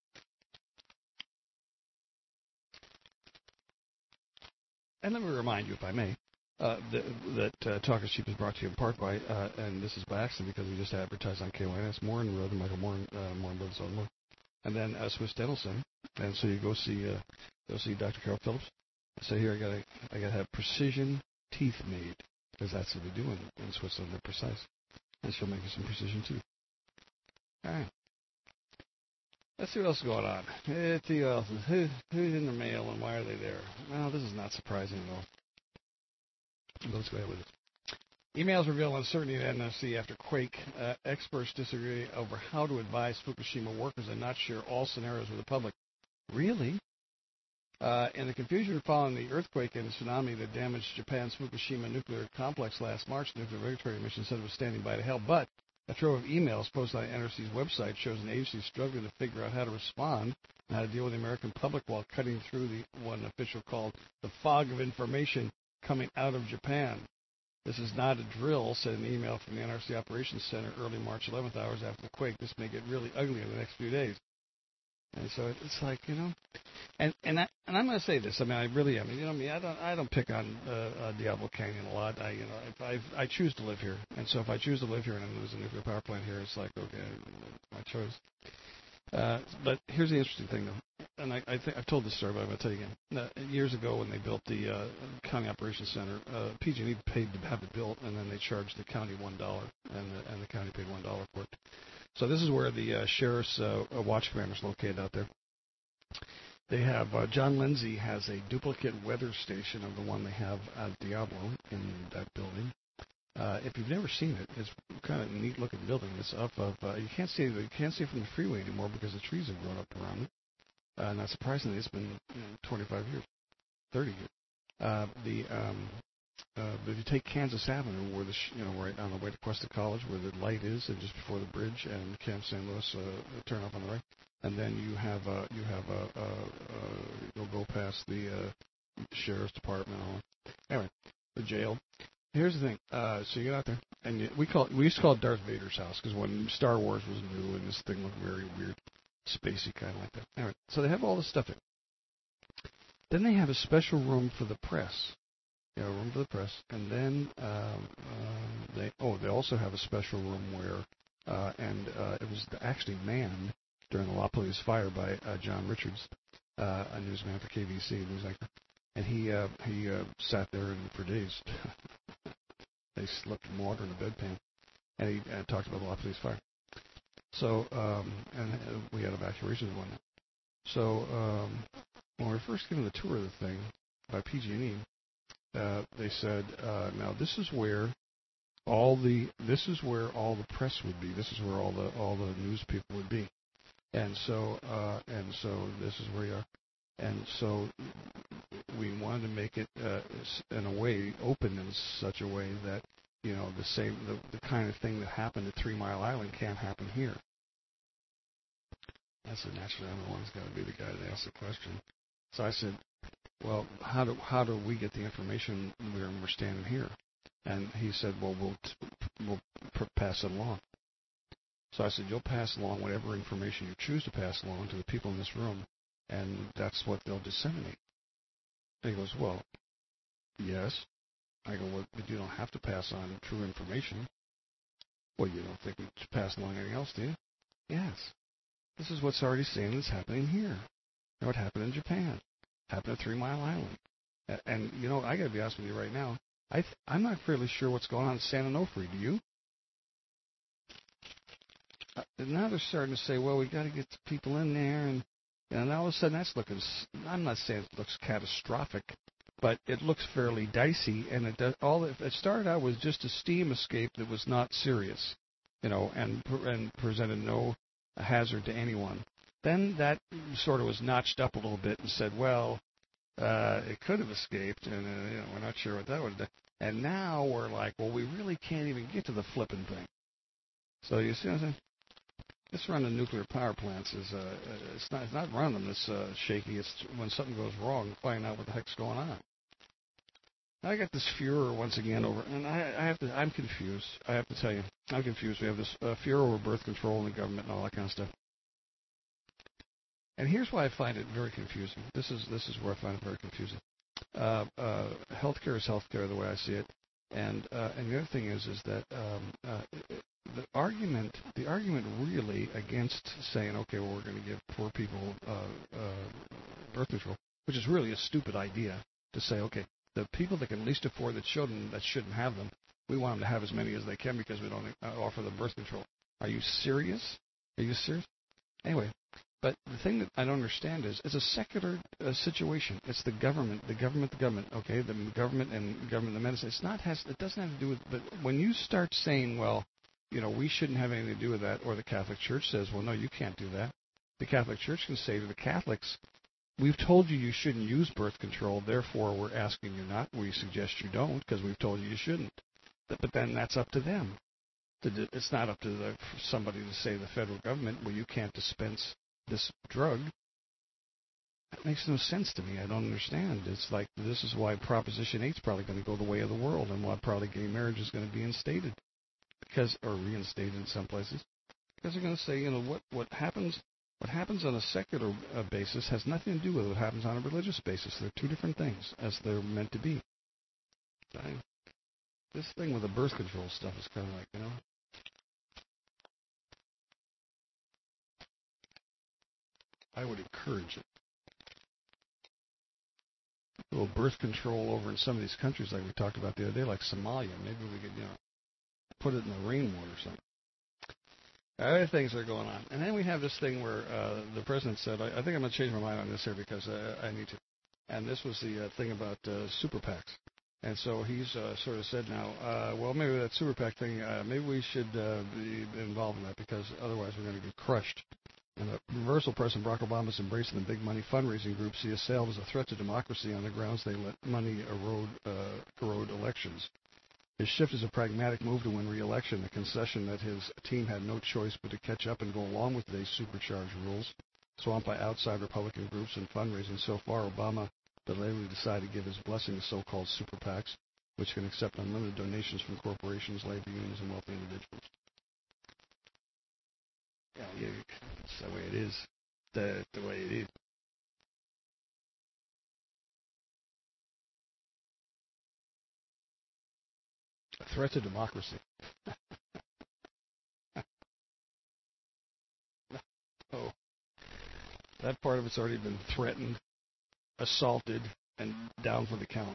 And let me remind you, if I may, that Talk is Cheap is brought to you in part by, and this is by accident because we just advertised on KYNS, Moore and Road, Michael Moore, Moore and Brothers on Moore, and then Swiss Dental Center. And so you go see Dr. Carol Phillips. So here I gotta have precision teeth made because that's what they do in Switzerland. They're precise, and she'll make you some precision teeth. All right. Let's see what else is going on. Let's see what else. Who's in the mail and why are they there? Well, this is not surprising at all. Let's go ahead with it. Emails reveal uncertainty at NFC after quake. Experts disagree over how to advise Fukushima workers and not share all scenarios with the public. Really? In the confusion following the earthquake and tsunami that damaged Japan's Fukushima nuclear complex last March, the Nuclear Regulatory Commission said it was standing by to help. But a trove of emails posted on NRC's website shows an agency struggling to figure out how to respond and how to deal with the American public while cutting through the what an official called the fog of information coming out of Japan. This is not a drill, said an email from the NRC Operations Center early March 11th, hours after the quake. This may get really ugly in the next few days. And so it's like, and I'm going to say this. I mean, I really am. I don't pick on Diablo Canyon a lot. I choose to live here, and so if I choose to live here and I lose a nuclear power plant here, it's like, okay, my choice. But here's the interesting thing, though, and I think I've told this story, but I'm going to tell you again. Years ago, when they built the County Operations Center, PG&E paid to have it built, and then they charged the county $1, and the county paid $1 for it. So this is where the sheriff's watch commander is located out there. They have John Lindsay has a duplicate weather station of the one they have at Diablo in that building. If you've never seen it, it's kind of a neat looking building. It's up of you can't see it from the freeway anymore because the trees have grown up around it. Not surprisingly, it's been 25 years, 30 years. But if you take Kansas Avenue, where right on the way to Cuesta College, where the light is, and just before the bridge, and Camp St. Louis, turn off on the right, and then you'll go past the sheriff's department. Anyway, the jail. Here's the thing. So you get out there, and we used to call it Darth Vader's house because when Star Wars was new, and this thing looked very weird, spacey kind of like that. Anyway, so they have all this stuff in. Then they have a special room for the press. Room for the press, and then they also have a special room where it was actually manned during the Los Police fire by John Richards, a newsman for KVC, news anchor, and he sat there for days. They slept in water in a bedpan, and he talked about the Los Police fire. So and we had evacuations and whatnot. So when we were first given the tour of the thing by PG&E. They said, now this is where all the press would be. This is where all the news people would be, and so this is where you are, and so we wanted to make it in a way open in such a way that the kind of thing that happened at 3 Mile Island can't happen here. That's naturally I'm the one who's got to be the guy that asks the question. So I said, well, how do we get the information when we're standing here? And he said, well, we'll pass it along. So I said, you'll pass along whatever information you choose to pass along to the people in this room, and that's what they'll disseminate. And he goes, well, yes. I go, well, but you don't have to pass on true information. Well, you don't think we should pass along anything else, do you? Yes. This is what's already seen that's happening here. And what happened in Japan. Happened at 3 Mile Island. And, I got to be honest with you right now. I'm not fairly sure what's going on in San Onofre. Do you? Now they're starting to say, well, we got to get the people in there. And all of a sudden that's looking, I'm not saying it looks catastrophic, but it looks fairly dicey. And it started out with just a steam escape that was not serious, and presented no hazard to anyone. Then that sort of was notched up a little bit and said, well, it could have escaped, and we're not sure what that would have done. And now we're like, well, we really can't even get to the flipping thing. So you see what I'm saying? This running nuclear power plants is it's not running them that's shaky. It's when something goes wrong, finding out what the heck's going on. I got this furor once again over, and I'm confused. I have to tell you, I'm confused. We have this furor over birth control in the government and all that kind of stuff. And here's why I find it very confusing. This is where I find it very confusing. Healthcare is healthcare, the way I see it. And the other thing is that the argument really against saying, okay, well, we're going to give poor people birth control, which is really a stupid idea to say, okay, the people that can least afford the children that shouldn't have them, we want them to have as many as they can because we don't offer them birth control. Are you serious? Are you serious? Anyway. But the thing that I don't understand is it's a secular situation. It's the government. Okay, the government and government, the medicine. It doesn't have to do with. But when you start saying, well, we shouldn't have anything to do with that, or the Catholic Church says, well, no, you can't do that. The Catholic Church can say to the Catholics, we've told you shouldn't use birth control, therefore we're asking you not. We suggest you don't because we've told you shouldn't. But then that's up to them. It's not up to somebody to say the federal government, well, you can't dispense this drug. That makes no sense to me. I don't understand. It's like this is why Proposition 8 is probably going to go the way of the world, and why probably gay marriage is going to be instated, or reinstated in some places, because they're going to say, what happens on a secular basis has nothing to do with what happens on a religious basis. They're two different things, as they're meant to be. This thing with the birth control stuff is kind of like, I would encourage it. A little birth control over in some of these countries like we talked about the other day, like Somalia. Maybe we could, put it in the rainwater or something. Other things are going on. And then we have this thing where the president said, I think I'm going to change my mind on this here because I need to. And this was the thing about super PACs. And so he's sort of said now, well, maybe that super PAC thing, maybe we should be involved in that because otherwise we're going to get crushed. And the reversal, President Barack Obama's embracing the big money fundraising groups he assailed as a threat to democracy on the grounds they let money erode elections. His shift is a pragmatic move to win re-election, a concession that his team had no choice but to catch up and go along with today's supercharged rules, swamped by outside Republican groups and fundraising. So far, Obama belatedly decided to give his blessing to so-called super PACs, which can accept unlimited donations from corporations, labor unions, and wealthy individuals. Yeah, that's the way it is. The way it is. A threat to democracy. Oh, that part of it's already been threatened, assaulted, and down for the count.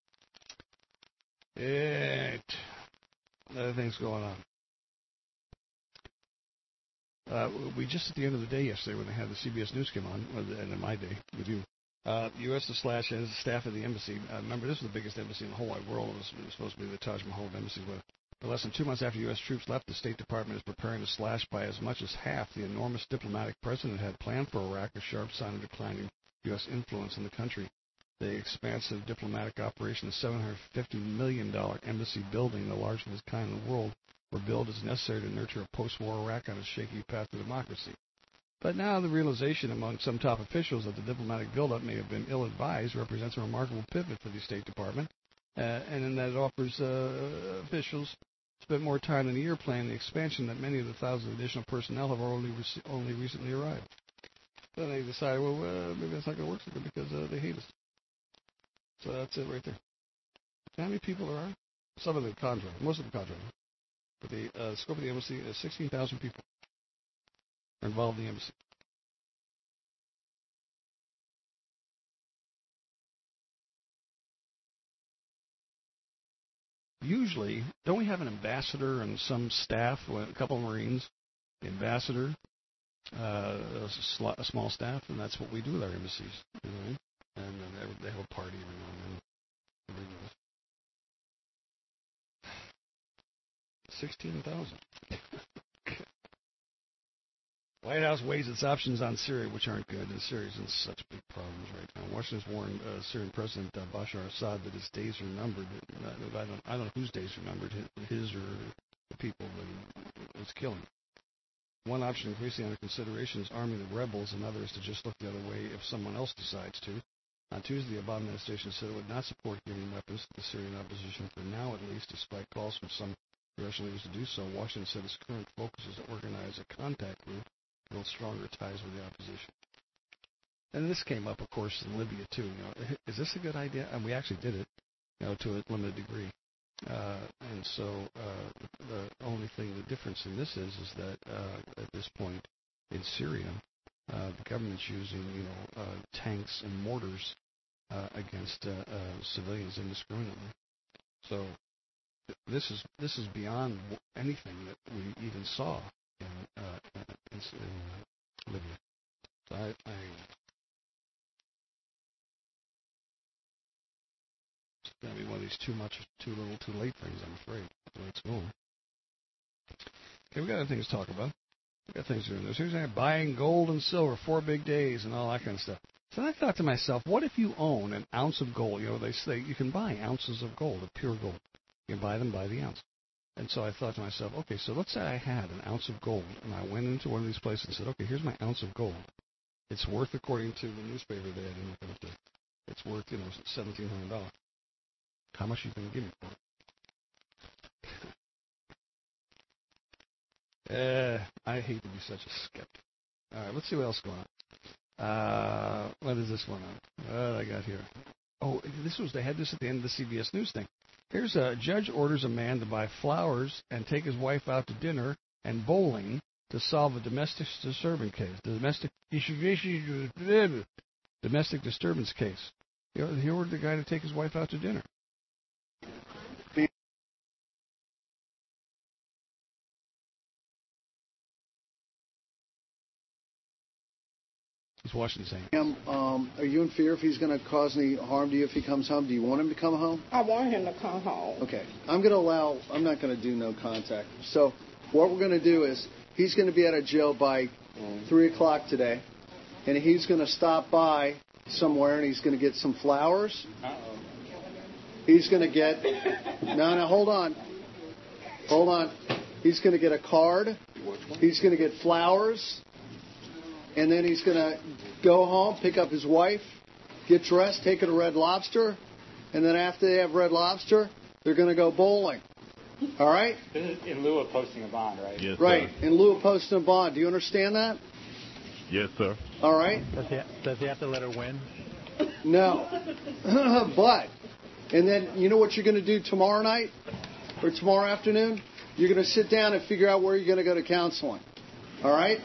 Other things going on. We just at the end of the day yesterday when they had the CBS News come on, and in my day with you, U.S. to slash as staff of the embassy. Remember, this is the biggest embassy in the whole wide world. It was supposed to be the Taj Mahal of embassies. But less than 2 months after U.S. troops left, the State Department is preparing to slash by as much as half the enormous diplomatic president had planned for Iraq, a sharp sign of declining U.S. influence in the country. The expansive diplomatic operation, the $750 million embassy building, the largest of its kind in the world, were billed as necessary to nurture a post-war Iraq on a shaky path to democracy. But now the realization among some top officials that the diplomatic buildup may have been ill-advised represents a remarkable pivot for the State Department, and in that it offers officials spend more time than a year planning the expansion that many of the thousands of additional personnel have only recently arrived. Then they decided, well, maybe that's not going to work so good because they hate us. So that's it right there. How many people there are? Some of them contract, most of them contract. But the scope of the embassy is 16,000 people are involved in the embassy. Usually, don't we have an ambassador and some staff, a couple of Marines, the ambassador, a small staff, and that's what we do with our embassies. You know? And they have a party every now and then. 16,000. White House weighs its options on Syria, which aren't good. And Syria's in such big problems right now. Washington's warned Syrian President Bashar Assad that his days are numbered. I don't know whose days are numbered, his or the people that it's killing. One option increasingly under consideration is arming the rebels. Another is to just look the other way if someone else decides to. On Tuesday, the Obama administration said it would not support giving weapons to the Syrian opposition, for now at least, despite calls from some congressional leaders to do so. Washington said its current focus is to organize a contact group to build stronger ties with the opposition. And this came up, of course, in Libya, too. You know, is this a good idea? And we actually did it, to a limited degree. And so the only thing, the difference in this is that at this point in Syria, the government's using, tanks and mortars against civilians indiscriminately. So this is beyond anything that we even saw in Libya. So it's going to be one of these too much, too little, too late things, I'm afraid. That's the way it's going. Okay, we got other things to talk about. We got things to do. Here's buying gold and silver, 4 big days, and all that kind of stuff. So I thought to myself, what if you own an ounce of gold? You know, they say you can buy ounces of gold, of pure gold. You can buy them by the ounce. And so I thought to myself, okay, so let's say I had an ounce of gold, and I went into one of these places and said, okay, here's my ounce of gold. It's worth, according to the newspaper they had in the it's worth, $1,700. How much are you going to give me for it? I hate to be such a skeptic. All right, let's see what else is going on. What is this one on? What I got here? Oh, they had this at the end of the CBS News thing. Here's a judge orders a man to buy flowers and take his wife out to dinner and bowling to solve a domestic disturbance case. Domestic disturbance case. He ordered the guy to take his wife out to dinner. He's washing his hands. Are you in fear if he's going to cause any harm to you if he comes home? Do you want him to come home? I want him to come home. Okay. I'm not going to do no contact. So what we're going to do is he's going to be out of jail by 3 o'clock today, and he's going to stop by somewhere and he's going to get some flowers. Uh-oh. He's going to get... No, hold on. He's going to get a card. He's going to get flowers. And then he's going to go home, pick up his wife, get dressed, take her to Red Lobster. And then after they have Red Lobster, they're going to go bowling. All right? This is in lieu of posting a bond, right? Yes, right, sir. In lieu of posting a bond. Do you understand that? Yes, sir. All right? Does he have to let her win? No. But, and then you know what you're going to do tomorrow night or tomorrow afternoon? You're going to sit down and figure out where you're going to go to counseling. All right?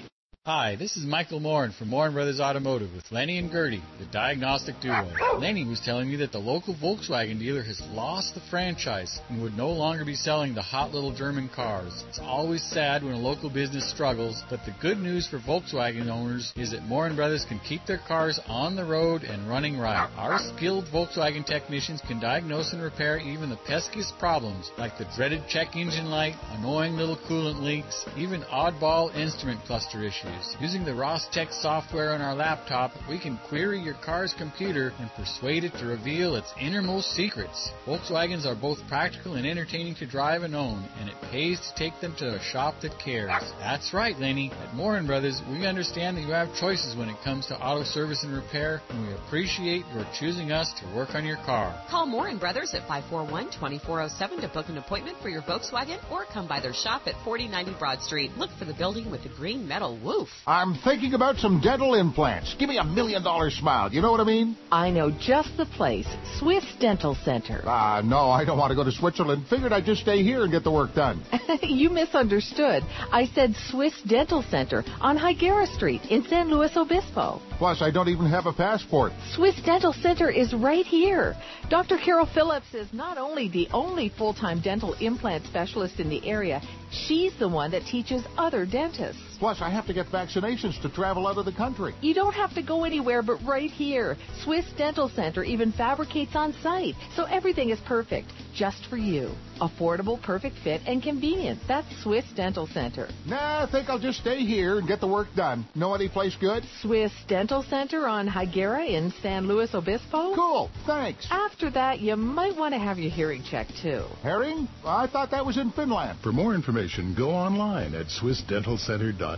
Hi, this is Michael Morin from Morin Brothers Automotive with Lenny and Gertie, the diagnostic duo. Lenny was telling me that the local Volkswagen dealer has lost the franchise and would no longer be selling the hot little German cars. It's always sad when a local business struggles, but the good news for Volkswagen owners is that Morin Brothers can keep their cars on the road and running right. Our skilled Volkswagen technicians can diagnose and repair even the peskiest problems, like the dreaded check engine light, annoying little coolant leaks, even oddball instrument cluster issues. Using the Rostech software on our laptop, we can query your car's computer and persuade it to reveal its innermost secrets. Volkswagens are both practical and entertaining to drive and own, and it pays to take them to a shop that cares. That's right, Lenny. At Morin Brothers, we understand that you have choices when it comes to auto service and repair, and we appreciate your choosing us to work on your car. Call Morin Brothers at 541-2407 to book an appointment for your Volkswagen, or come by their shop at 4090 Broad Street. Look for the building with the green metal woof. I'm thinking about some dental implants. Give me $1 million smile. You know what I mean? I know just the place. Swiss Dental Center. No, I don't want to go to Switzerland. Figured I'd just stay here and get the work done. You misunderstood. I said Swiss Dental Center on Higuera Street in San Luis Obispo. Plus, I don't even have a passport. Swiss Dental Center is right here. Dr. Carol Phillips is not only the only full-time dental implant specialist in the area, she's the one that teaches other dentists. Plus, I have to get vaccinations to travel out of the country. You don't have to go anywhere but right here. Swiss Dental Center even fabricates on site, so everything is perfect just for you. Affordable, perfect fit, and convenient. That's Swiss Dental Center. Nah, I think I'll just stay here and get the work done. Know any place good? Swiss Dental Center on Higuera in San Luis Obispo. Cool, thanks. After that, you might want to have your hearing checked, too. Hearing? I thought that was in Finland. For more information, go online at SwissDentalCenter.com.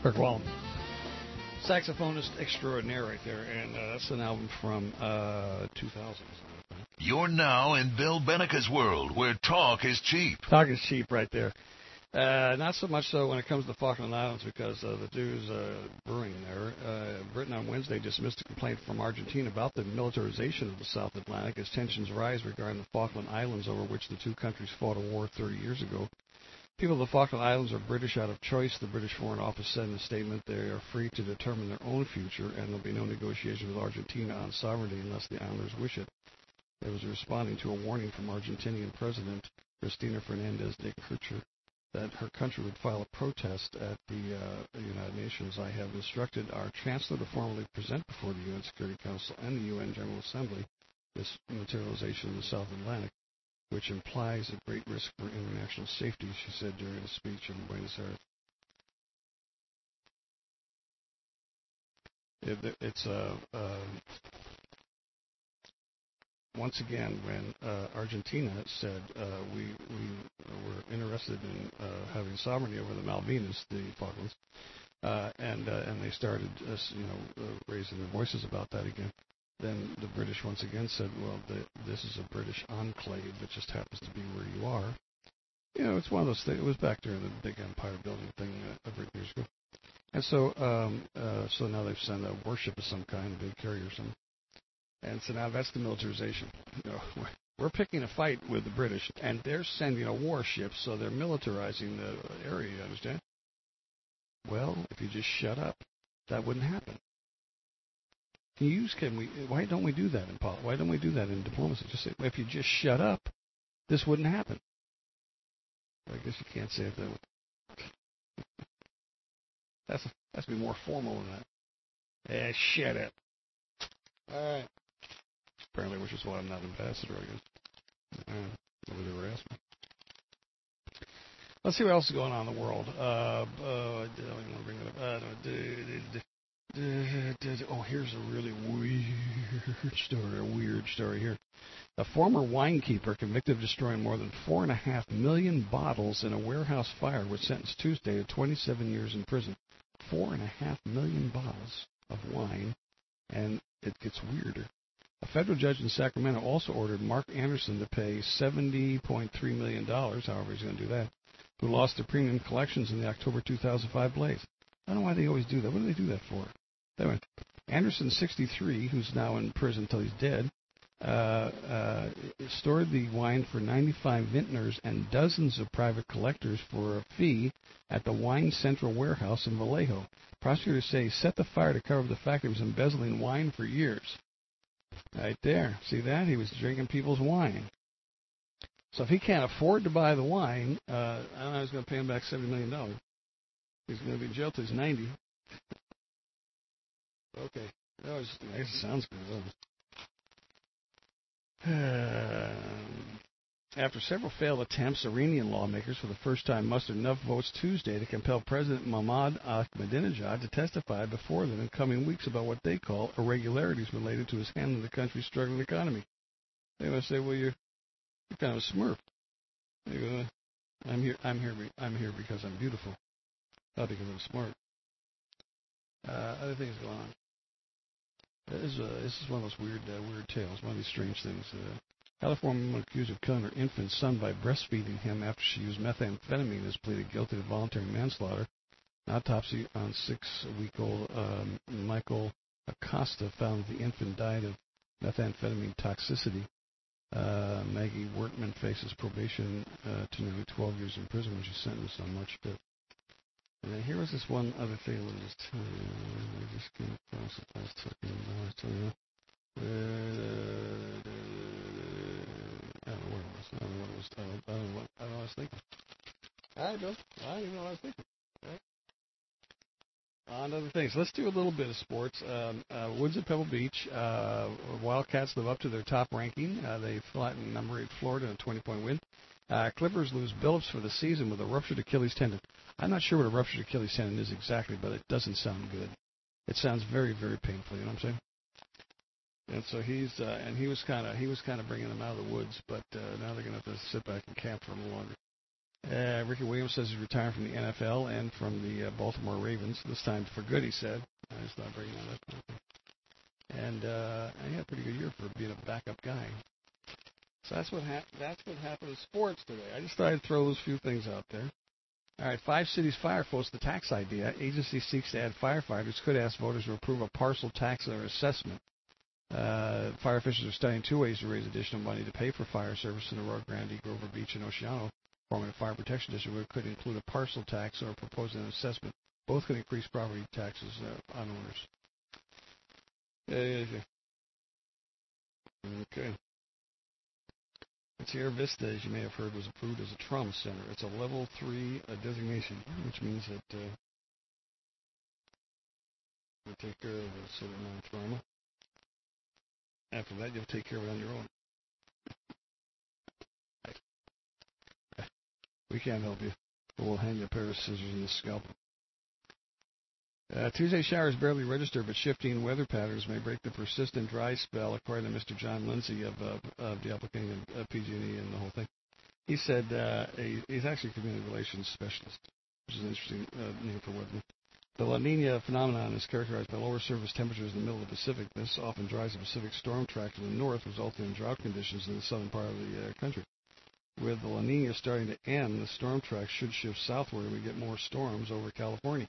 Kirk Whalum. Saxophonist extraordinaire right there, and that's an album from 2000. You're now in Bill Benica's world, where talk is cheap. Talk is cheap right there. Not so much so when it comes to the Falkland Islands, because the dues brewing there. Britain on Wednesday dismissed a complaint from Argentina about the militarization of the South Atlantic as tensions rise regarding the Falkland Islands, over which the two countries fought a war 30 years ago. People of the Falkland Islands are British out of choice. The British Foreign Office said in a statement they are free to determine their own future, and there will be no negotiation with Argentina on sovereignty unless the islanders wish it. It was responding to a warning from Argentinian President Cristina Fernández de Kirchner that her country would file a protest at the United Nations. I have instructed our Chancellor to formally present before the UN Security Council and the UN General Assembly this materialization in the South Atlantic, which implies a great risk for international safety, she said during a speech in Buenos Aires. It's once again, when Argentina said we were interested in having sovereignty over the Malvinas, the Falklands, and they started raising their voices about that again, then the British once again said, well, this is a British enclave that just happens to be where you are. You know, it's one of those things. It was back during the big empire building thing over years ago. And so now they've sent a warship of some kind, a big carrier or something. And so now that's the militarization. You know, we're picking a fight with the British, and they're sending a warship, so they're militarizing the area, you understand? Well, if you just shut up, that wouldn't happen. Why don't we do that in politics? Why don't we do that in diplomacy? Just say, if you just shut up, this wouldn't happen. I guess you can't say it that way. That's to be more formal than that. Shut up. All right. Apparently, which is why I'm not ambassador, I guess. Nobody ever asked me. Let's see what else is going on in the world. I don't want to bring that up. Oh, here's a really weird story here. A former winekeeper convicted of destroying more than 4.5 million bottles in a warehouse fire was sentenced Tuesday to 27 years in prison. 4.5 million bottles of wine, and it gets weirder. A federal judge in Sacramento also ordered Mark Anderson to pay $70.3 million, however he's going to do that, who lost their premium collections in the October 2005 blaze. I don't know why they always do that. What do they do that for? Anyway, Anderson, 63, who's now in prison until he's dead, stored the wine for 95 vintners and dozens of private collectors for a fee at the Wine Central warehouse in Vallejo. Prosecutors say he set the fire to cover the fact that he was embezzling wine for years. Right there. See that? He was drinking people's wine. So if he can't afford to buy the wine, I don't know, he's going to pay him back $70 million. He's going to be in jail till he's 90. Okay. That sounds good. After several failed attempts, Iranian lawmakers for the first time mustered enough votes Tuesday to compel President Mohammad Ahmadinejad to testify before them in coming weeks about what they call irregularities related to his handling of the country's struggling economy. They want to say, well, you're kind of a smurf. They go, I'm here because I'm beautiful, not because I'm smart. Other things going on. This is one of those weird tales, one of these strange things. California woman accused of killing her infant son by breastfeeding him after she used methamphetamine has pleaded guilty to voluntary manslaughter. An autopsy on 6-week-old Michael Acosta found the infant died of methamphetamine toxicity. Maggie Wortman faces probation to nearly 12 years in prison when she's sentenced on March 5th. And then here was this one other thing I want to just tell you. I just came across it last second. I was telling you. I don't know what it was. I don't know what I was thinking. I don't even know what I was thinking. Right? On to other things. Let's do a little bit of sports. Woods at Pebble Beach. Wildcats live up to their top ranking. They flattened number 8 Florida in a 20-point win. Clippers lose Billups for the season with a ruptured Achilles tendon. I'm not sure what a ruptured Achilles tendon is exactly, but it doesn't sound good. It sounds very, very painful. You know what I'm saying? And so he was kind of bringing them out of the woods, but now they're going to have to sit back and camp for a little longer. Ricky Williams says he's retiring from the NFL and from the Baltimore Ravens. This time for good, he said. I just thought bringing that up. And he had a pretty good year for being a backup guy. So that's what happened in sports today. I just thought I'd throw those few things out there. All right, 5 Cities Fire posts the tax idea. Agency seeks to add firefighters. Could ask voters to approve a parcel tax or assessment. Fire officials are studying 2 ways to raise additional money to pay for fire service in the Rio Grande, Grover Beach, and Oceano, forming a fire protection district, which could include a parcel tax or proposing an assessment. Both could increase property taxes on owners. Okay. Sierra Vista, as you may have heard, was approved as a trauma center. It's a level 3 designation, which means that you'll take care of a sort of non-trauma. After that, you'll take care of it on your own. We can't help you, but we'll hand you a pair of scissors and a scalpel. Tuesday showers barely registered, but shifting weather patterns may break the persistent dry spell, according to Mr. John Lindsay of the applicant of PG&E and the whole thing. He said he's actually a community relations specialist, which is an interesting name for weather. The La Nina phenomenon is characterized by lower surface temperatures in the middle of the Pacific. This often drives the Pacific storm track to the north, resulting in drought conditions in the southern part of the country. With the La Nina starting to end, the storm track should shift southward, and we get more storms over California.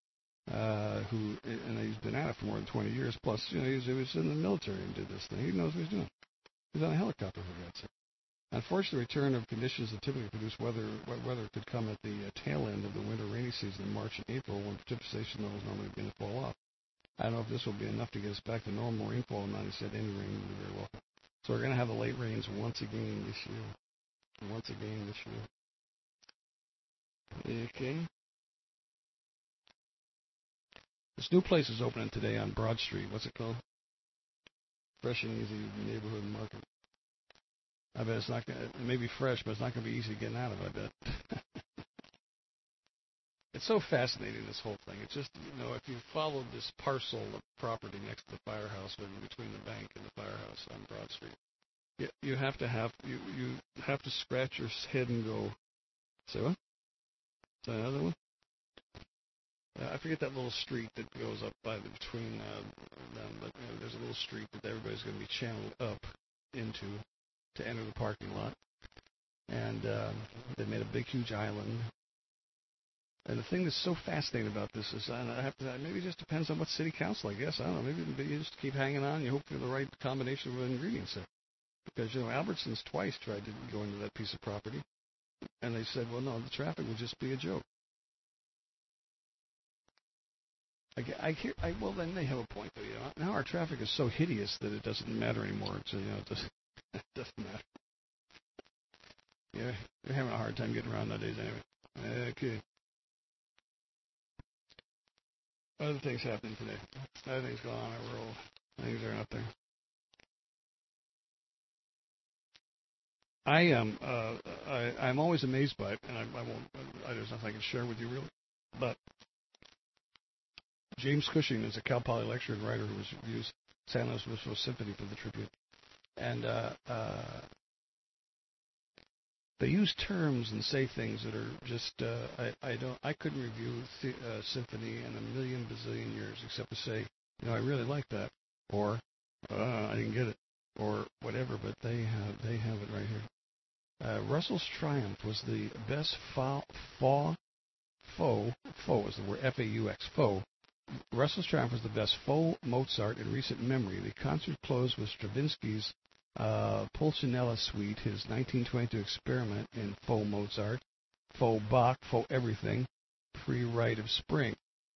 He's been at it for more than 20 years. Plus, he was in the military and did this thing. He knows what he's doing. He's on a helicopter, for God's sake. Unfortunately, the return of conditions that typically produce wet weather could come at the tail end of the winter rainy season in March and April, when precipitation levels normally begin to fall off. I don't know if this will be enough to get us back to normal rainfall amount. He said any rain will be very welcome. So we're going to have the late rains once again this year. Okay. This new place is opening today on Broad Street. What's it called? Fresh and Easy Neighborhood Market. I bet it's not going to, it may be fresh, but it's not going to be easy getting out of it, I bet. It's so fascinating, this whole thing. It's just, if you followed this parcel of property next to the firehouse, between the bank and the firehouse on Broad Street, you have to scratch your head and go, say what? Is that another one? I forget that little street that goes up between them, but there's a little street that everybody's going to be channeled up into to enter the parking lot. And they made a big, huge island. And the thing that's so fascinating about this is, maybe it just depends on what city council, I guess. I don't know. Maybe you just keep hanging on. You hope for the right combination of ingredients there. Because, Albertsons twice tried to go into that piece of property. And they said, well, no, the traffic would just be a joke. Well, then they have a point, though. Now our traffic is so hideous that it doesn't matter anymore. So, it doesn't matter. Yeah, they're having a hard time getting around nowadays anyway. Okay. Other things happening today. Other things going on in our world. Things are out there. I'm always amazed by it, and there's nothing I can share with you really. But James Cushing is a Cal Poly lecturer and writer who reviews San Luis Obispo Symphony for the Tribune, and they use terms and say things that are just I couldn't review symphony in a million bazillion years except to say, I really like that, or I didn't get it, or whatever. But they have it right here. Russell's Triumph was the best faux is the word, F-A-U-X, faux. Russell's Triumph was the best faux Mozart in recent memory. The concert closed with Stravinsky's Pulcinella Suite, his 1922 experiment in faux Mozart, faux Bach, faux everything, pre-Rite of Spring.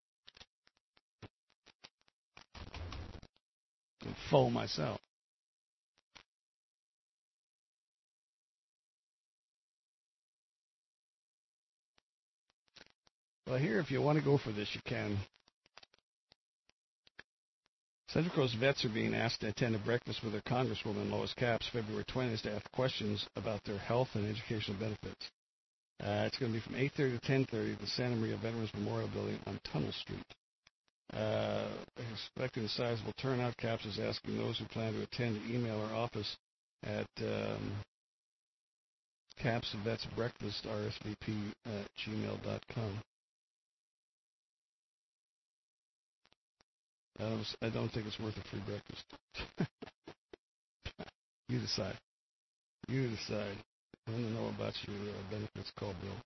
And faux myself. Well, here, if you want to go for this, you can. Central Coast vets are being asked to attend a breakfast with their Congresswoman Lois Capps February 20th to ask questions about their health and educational benefits. It's going to be from 8:30 to 10:30 at the Santa Maria Veterans Memorial Building on Tunnel Street. Expecting a sizable turnout, Capps is asking those who plan to attend to email our office at Caps Vets Breakfast, RSVP at gmail.com. I don't think it's worth a free breakfast. You decide. You decide. I want to know about your benefits. Call Bill.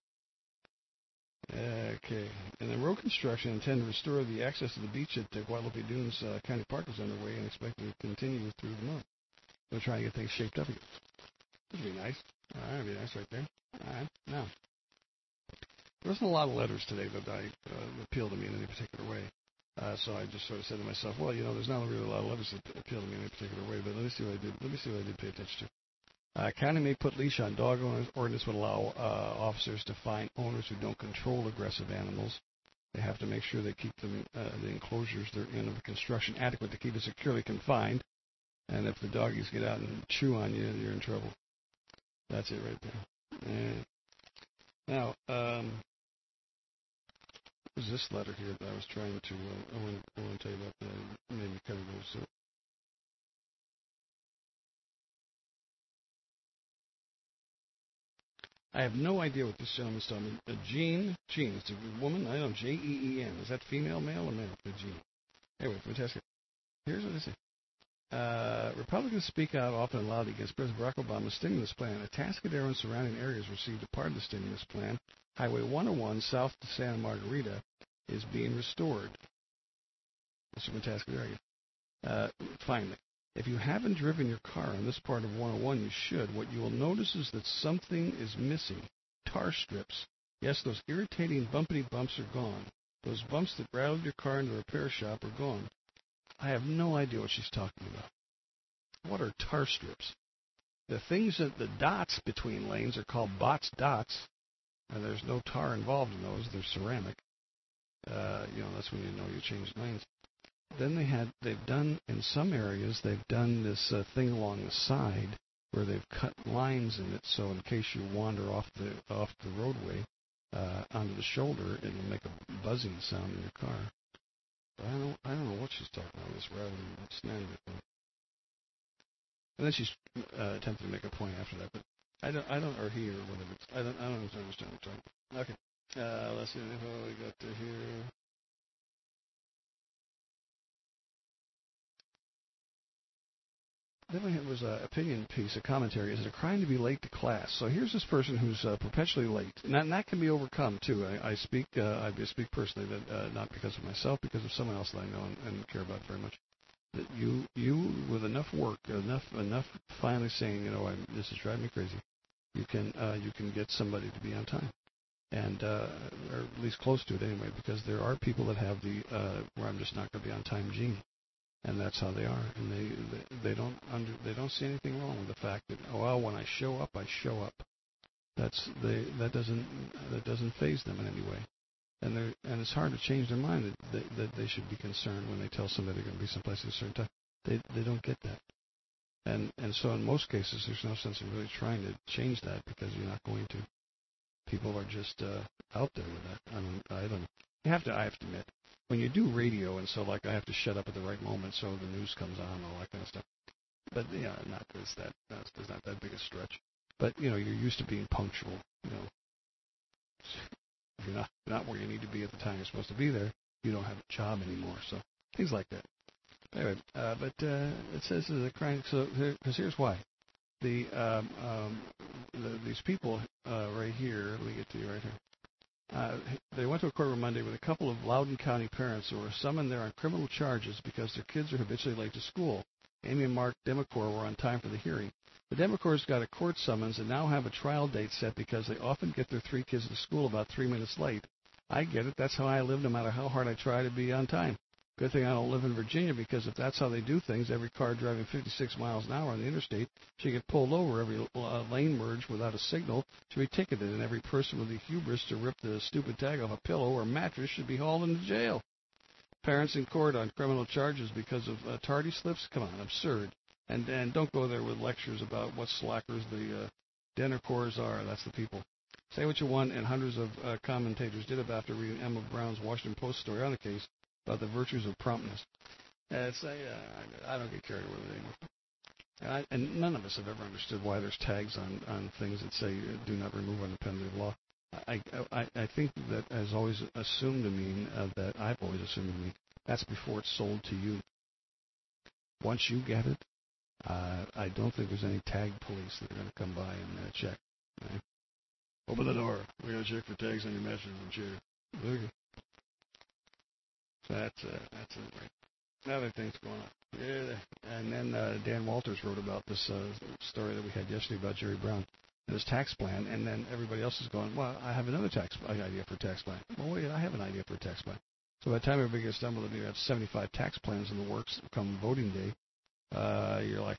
Okay. And then road construction intend to restore the access to the beach at Guadalupe Dunes County Park is underway and expected to continue through the month. They're trying to get things shaped up again. This would be nice. All right, that'd be nice right there. All right. Now, there wasn't a lot of letters today that appealed to me in any particular way. So I just sort of said to myself, well, there's not really a lot of letters that appeal to me in any particular way, but let me see what I did. Let me see what I did pay attention to. County may put leash on dog owners. Ordinance would allow officers to fine owners who don't control aggressive animals. They have to make sure they keep them, the enclosures they're in of the construction adequate to keep it securely confined. And if the doggies get out and chew on you, you're in trouble. That's it right there. And now, there's this letter here that I was trying to, I want to tell you about that. Made me kind of go so. I have no idea what this gentleman's talking about. Jean, it's a woman, I don't know, Jeen. Is that female, male, or male? Jean. Anyway, fantastic. Here's what they say. Republicans speak out often and loudly against President Barack Obama's stimulus plan. Atascadero and surrounding areas received a part of the stimulus plan. Highway 101 south to Santa Margarita is being restored. That's from Atascadero. Finally, if you haven't driven your car on this part of 101, you should. What you will notice is that something is missing. Tar strips. Yes, those irritating bumpity bumps are gone. Those bumps that rattled your car in the repair shop are gone. I have no idea what she's talking about. What are tar strips? The things that the dots between lanes are called Botts dots, and there's no tar involved in those. They're ceramic. That's when you know you changed lanes. Then they've done, in some areas, they've done this thing along the side where they've cut lines in it, so in case you wander off the roadway onto the shoulder, it'll make a buzzing sound in your car. But I don't know what she's talking about, this rattling snag. And then she's attempting to make a point after that, but I don't, or he or whatever. I don't understand what I'm talking about. Okay, let's see what we got to here. Then we was an opinion piece, a commentary. Is it a crime to be late to class? So here's this person who's perpetually late, and that can be overcome too. I speak personally, that not because of myself, because of someone else that I know and care about very much. That you with enough work, enough finally saying, this is driving me crazy. You can get somebody to be on time, and or at least close to it anyway, because there are people that have the where I'm just not going to be on time gene. And that's how they are, and they don't see anything wrong with the fact that when I show up, I show up. That doesn't faze them in any way, and it's hard to change their mind that they should be concerned when they tell somebody they're going to be someplace at a certain time. They don't get that, and so in most cases there's no sense in really trying to change that because you're not going to. People are just out there with that. I don't. I have to admit. When you do radio, and so I have to shut up at the right moment so the news comes on and all that kind of stuff. But that's not that big a stretch. But you're used to being punctual. If you're not where you need to be at the time you're supposed to be there, you don't have a job anymore. So things like that. Anyway, it says it's a crime. So because here's why. These people right here. Let me get to you right here. They went to a courtroom Monday with a couple of Loudoun County parents who were summoned there on criminal charges because their kids are habitually late to school. Amy and Mark Demacor were on time for the hearing. The Demacors got a court summons and now have a trial date set because they often get their 3 kids to school about 3 minutes late. I get it. That's how I live no matter how hard I try to be on time. Good thing I don't live in Virginia, because if that's how they do things, every car driving 56 miles an hour on the interstate should get pulled over. Every lane merge without a signal should be ticketed, and every person with the hubris to rip the stupid tag off a pillow or mattress should be hauled into jail. Parents in court on criminal charges because of tardy slips? Come on, absurd. And don't go there with lectures about what slackers the Demacors are. That's the people. Say what you want, and hundreds of commentators did after reading Emma Brown's Washington Post story on the case about the virtues of promptness. I don't get carried away with it anymore. And none of us have ever understood why there's tags on things that say do not remove under penalty of law. I think that has always assumed to mean that I've always assumed to mean that's before it's sold to you. Once you get it, I don't think there's any tag police that are going to come by and check. Right? Open the door. We're going to check for tags on your mattress and chair. Okay. So that's it. Right. Other things going on. Yeah. And then Dan Walters wrote about this story that we had yesterday about Jerry Brown and his tax plan, and then everybody else is going, well, I have another idea for a tax plan. Well, wait, I have an idea for a tax plan. So by the time everybody gets done with it, you have 75 tax plans in the works come voting day. You're like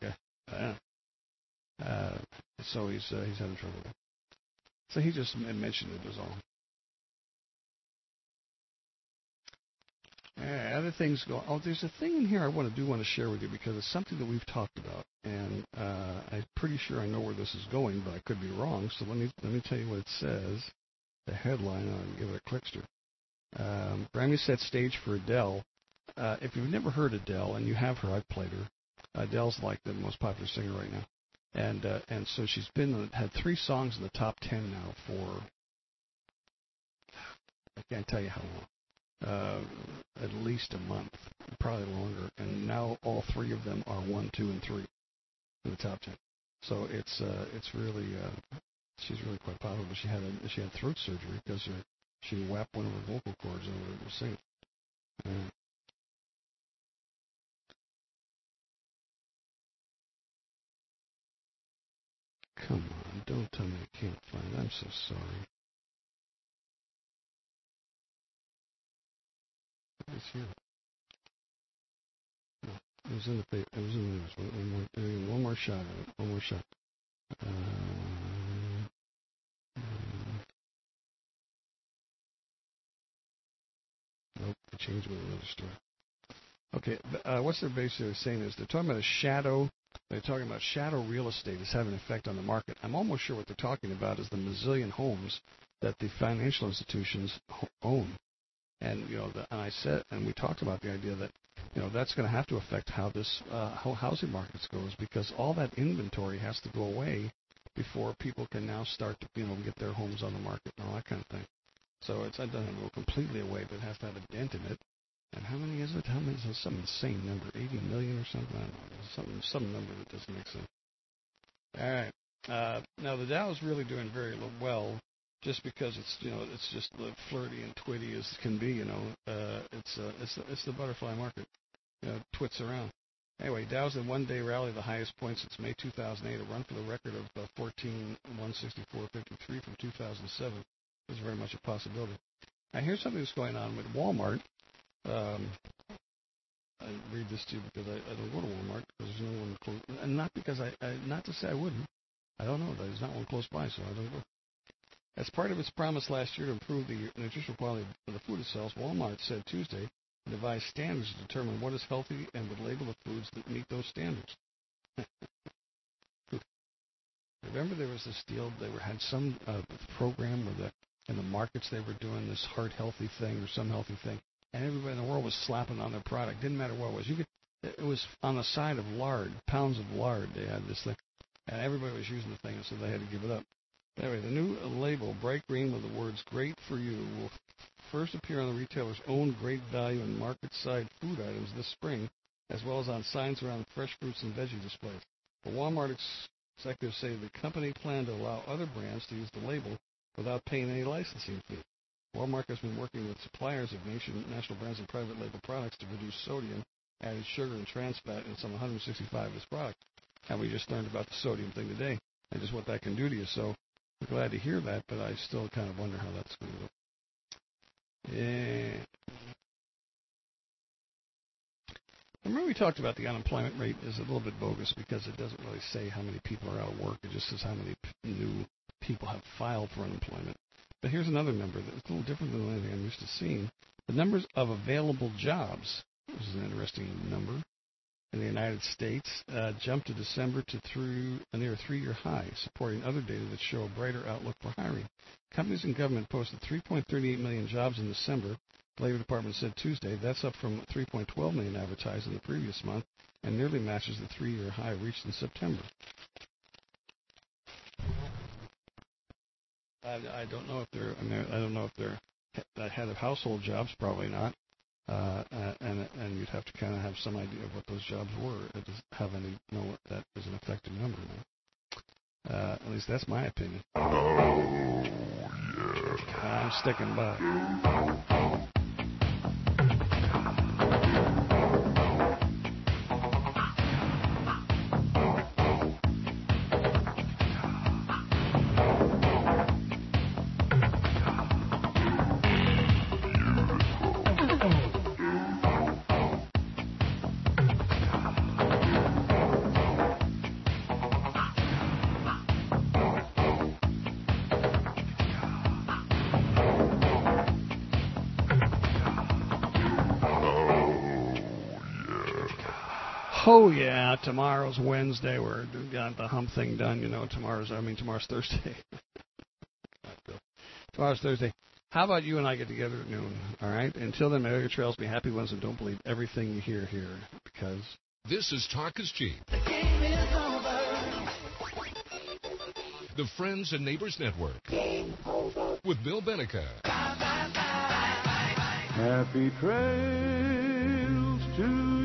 so he's having trouble with it. So he just mentioned it was all. Other things go. Oh, there's a thing in here I want to share with you because it's something that we've talked about, and I'm pretty sure I know where this is going, but I could be wrong. So let me tell you what it says. The headline. I'll give it a clickster. Grammy set stage for Adele. If you've never heard Adele, and you have her, I've played her. Adele's like the most popular singer right now, and so she's had 3 songs in the top 10 now for I can't tell you how long, at least a month, probably longer, and now all 3 of them are 1, 2, and 3 in the top 10. So it's really she's really quite popular. But she had throat surgery because she whapped one of her vocal cords over her singing. Come on, don't tell me I can't find it. I'm so sorry. It's here. No, it was in the paper. It was in the news. One more shot of it. One more shot. Nope, I changed with another story. Okay, what's they're basically saying is they're talking about they're talking about shadow real estate is having an effect on the market. I'm almost sure what they're talking about is the mazillion homes that the financial institutions own. And, and we talked about the idea that, that's going to have to affect how this, how housing markets goes, because all that inventory has to go away before people can now start to, get their homes on the market and all that kind of thing. So it doesn't go completely away, but it has to have a dent in it. And how many is it? How many is it? Some insane number, 80 million or something? I don't know. Some number that doesn't make sense. All right. Now the Dow is really doing very well, just because it's just flirty and twitty as can be. It's the butterfly market. Twits around. Anyway, Dow's in one-day rally, the highest point since May 2008, a run for the record of 14,164.53 from 2007. Is very much a possibility. Now here's something that's going on with Walmart. I read this to you because I don't go to Walmart because there's no one close, and not because not to say I wouldn't. I don't know. There's not one close by, so I don't go. As part of its promise last year to improve the nutritional quality of the food it sells, Walmart said Tuesday it devised standards to determine what is healthy and would label the foods that meet those standards. Remember there was this deal, had some program where in the markets they were doing this heart healthy thing or some healthy thing, and everybody in the world was slapping on their product. Didn't matter what it was. It was on the side of lard, pounds of lard. They had this thing, and everybody was using the thing, so they had to give it up. Anyway, the new label, bright green with the words "Great for You," will first appear on the retailer's own Great Value and Market Side food items this spring, as well as on signs around fresh fruits and veggie displays. The Walmart executives say the company planned to allow other brands to use the label without paying any licensing fee. Walmart has been working with suppliers of national brands and private label products to reduce sodium, added sugar, and trans fat in some 165 of its products. And we just learned about the sodium thing today and just what that can do to you. So we're glad to hear that, but I still kind of wonder how that's going to go. Yeah. Remember we talked about the unemployment rate is a little bit bogus because it doesn't really say how many people are out of work. It just says how many new people have filed for unemployment. But here's another number that's a little different than anything I'm used to seeing. The numbers of available jobs, which is an interesting number, in the United States jumped to December to near a 3-year high, supporting other data that show a brighter outlook for hiring. Companies and government posted 3.38 million jobs in December, The Labor Department said Tuesday that's up from 3.12 million advertised in the previous month and nearly matches the 3-year high reached in September. I don't know if they're. I mean, I don't know if they're head of household jobs. Probably not. And you'd have to kind of have some idea of what those jobs were. It doesn't have any. No, that is an effective number now. At least that's my opinion. Oh yeah. I'm sticking by. Oh, yeah, tomorrow's Wednesday. We got the hump thing done. You know, tomorrow's Thursday. Tomorrow's Thursday. How about you and I get together at noon, all right? Until then, may your trails be happy ones and don't believe everything you hear here, because... This is Talk is Cheap. The Friends and Neighbors Network. With Bill Benica. Happy trails to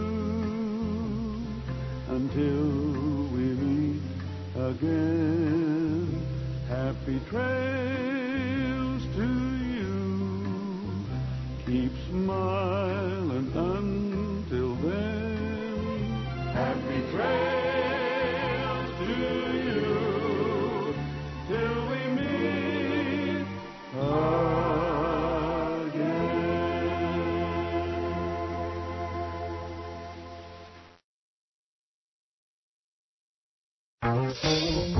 until we meet again. Happy trails to you. Keep smiling until then. Happy trails to you till we meet again.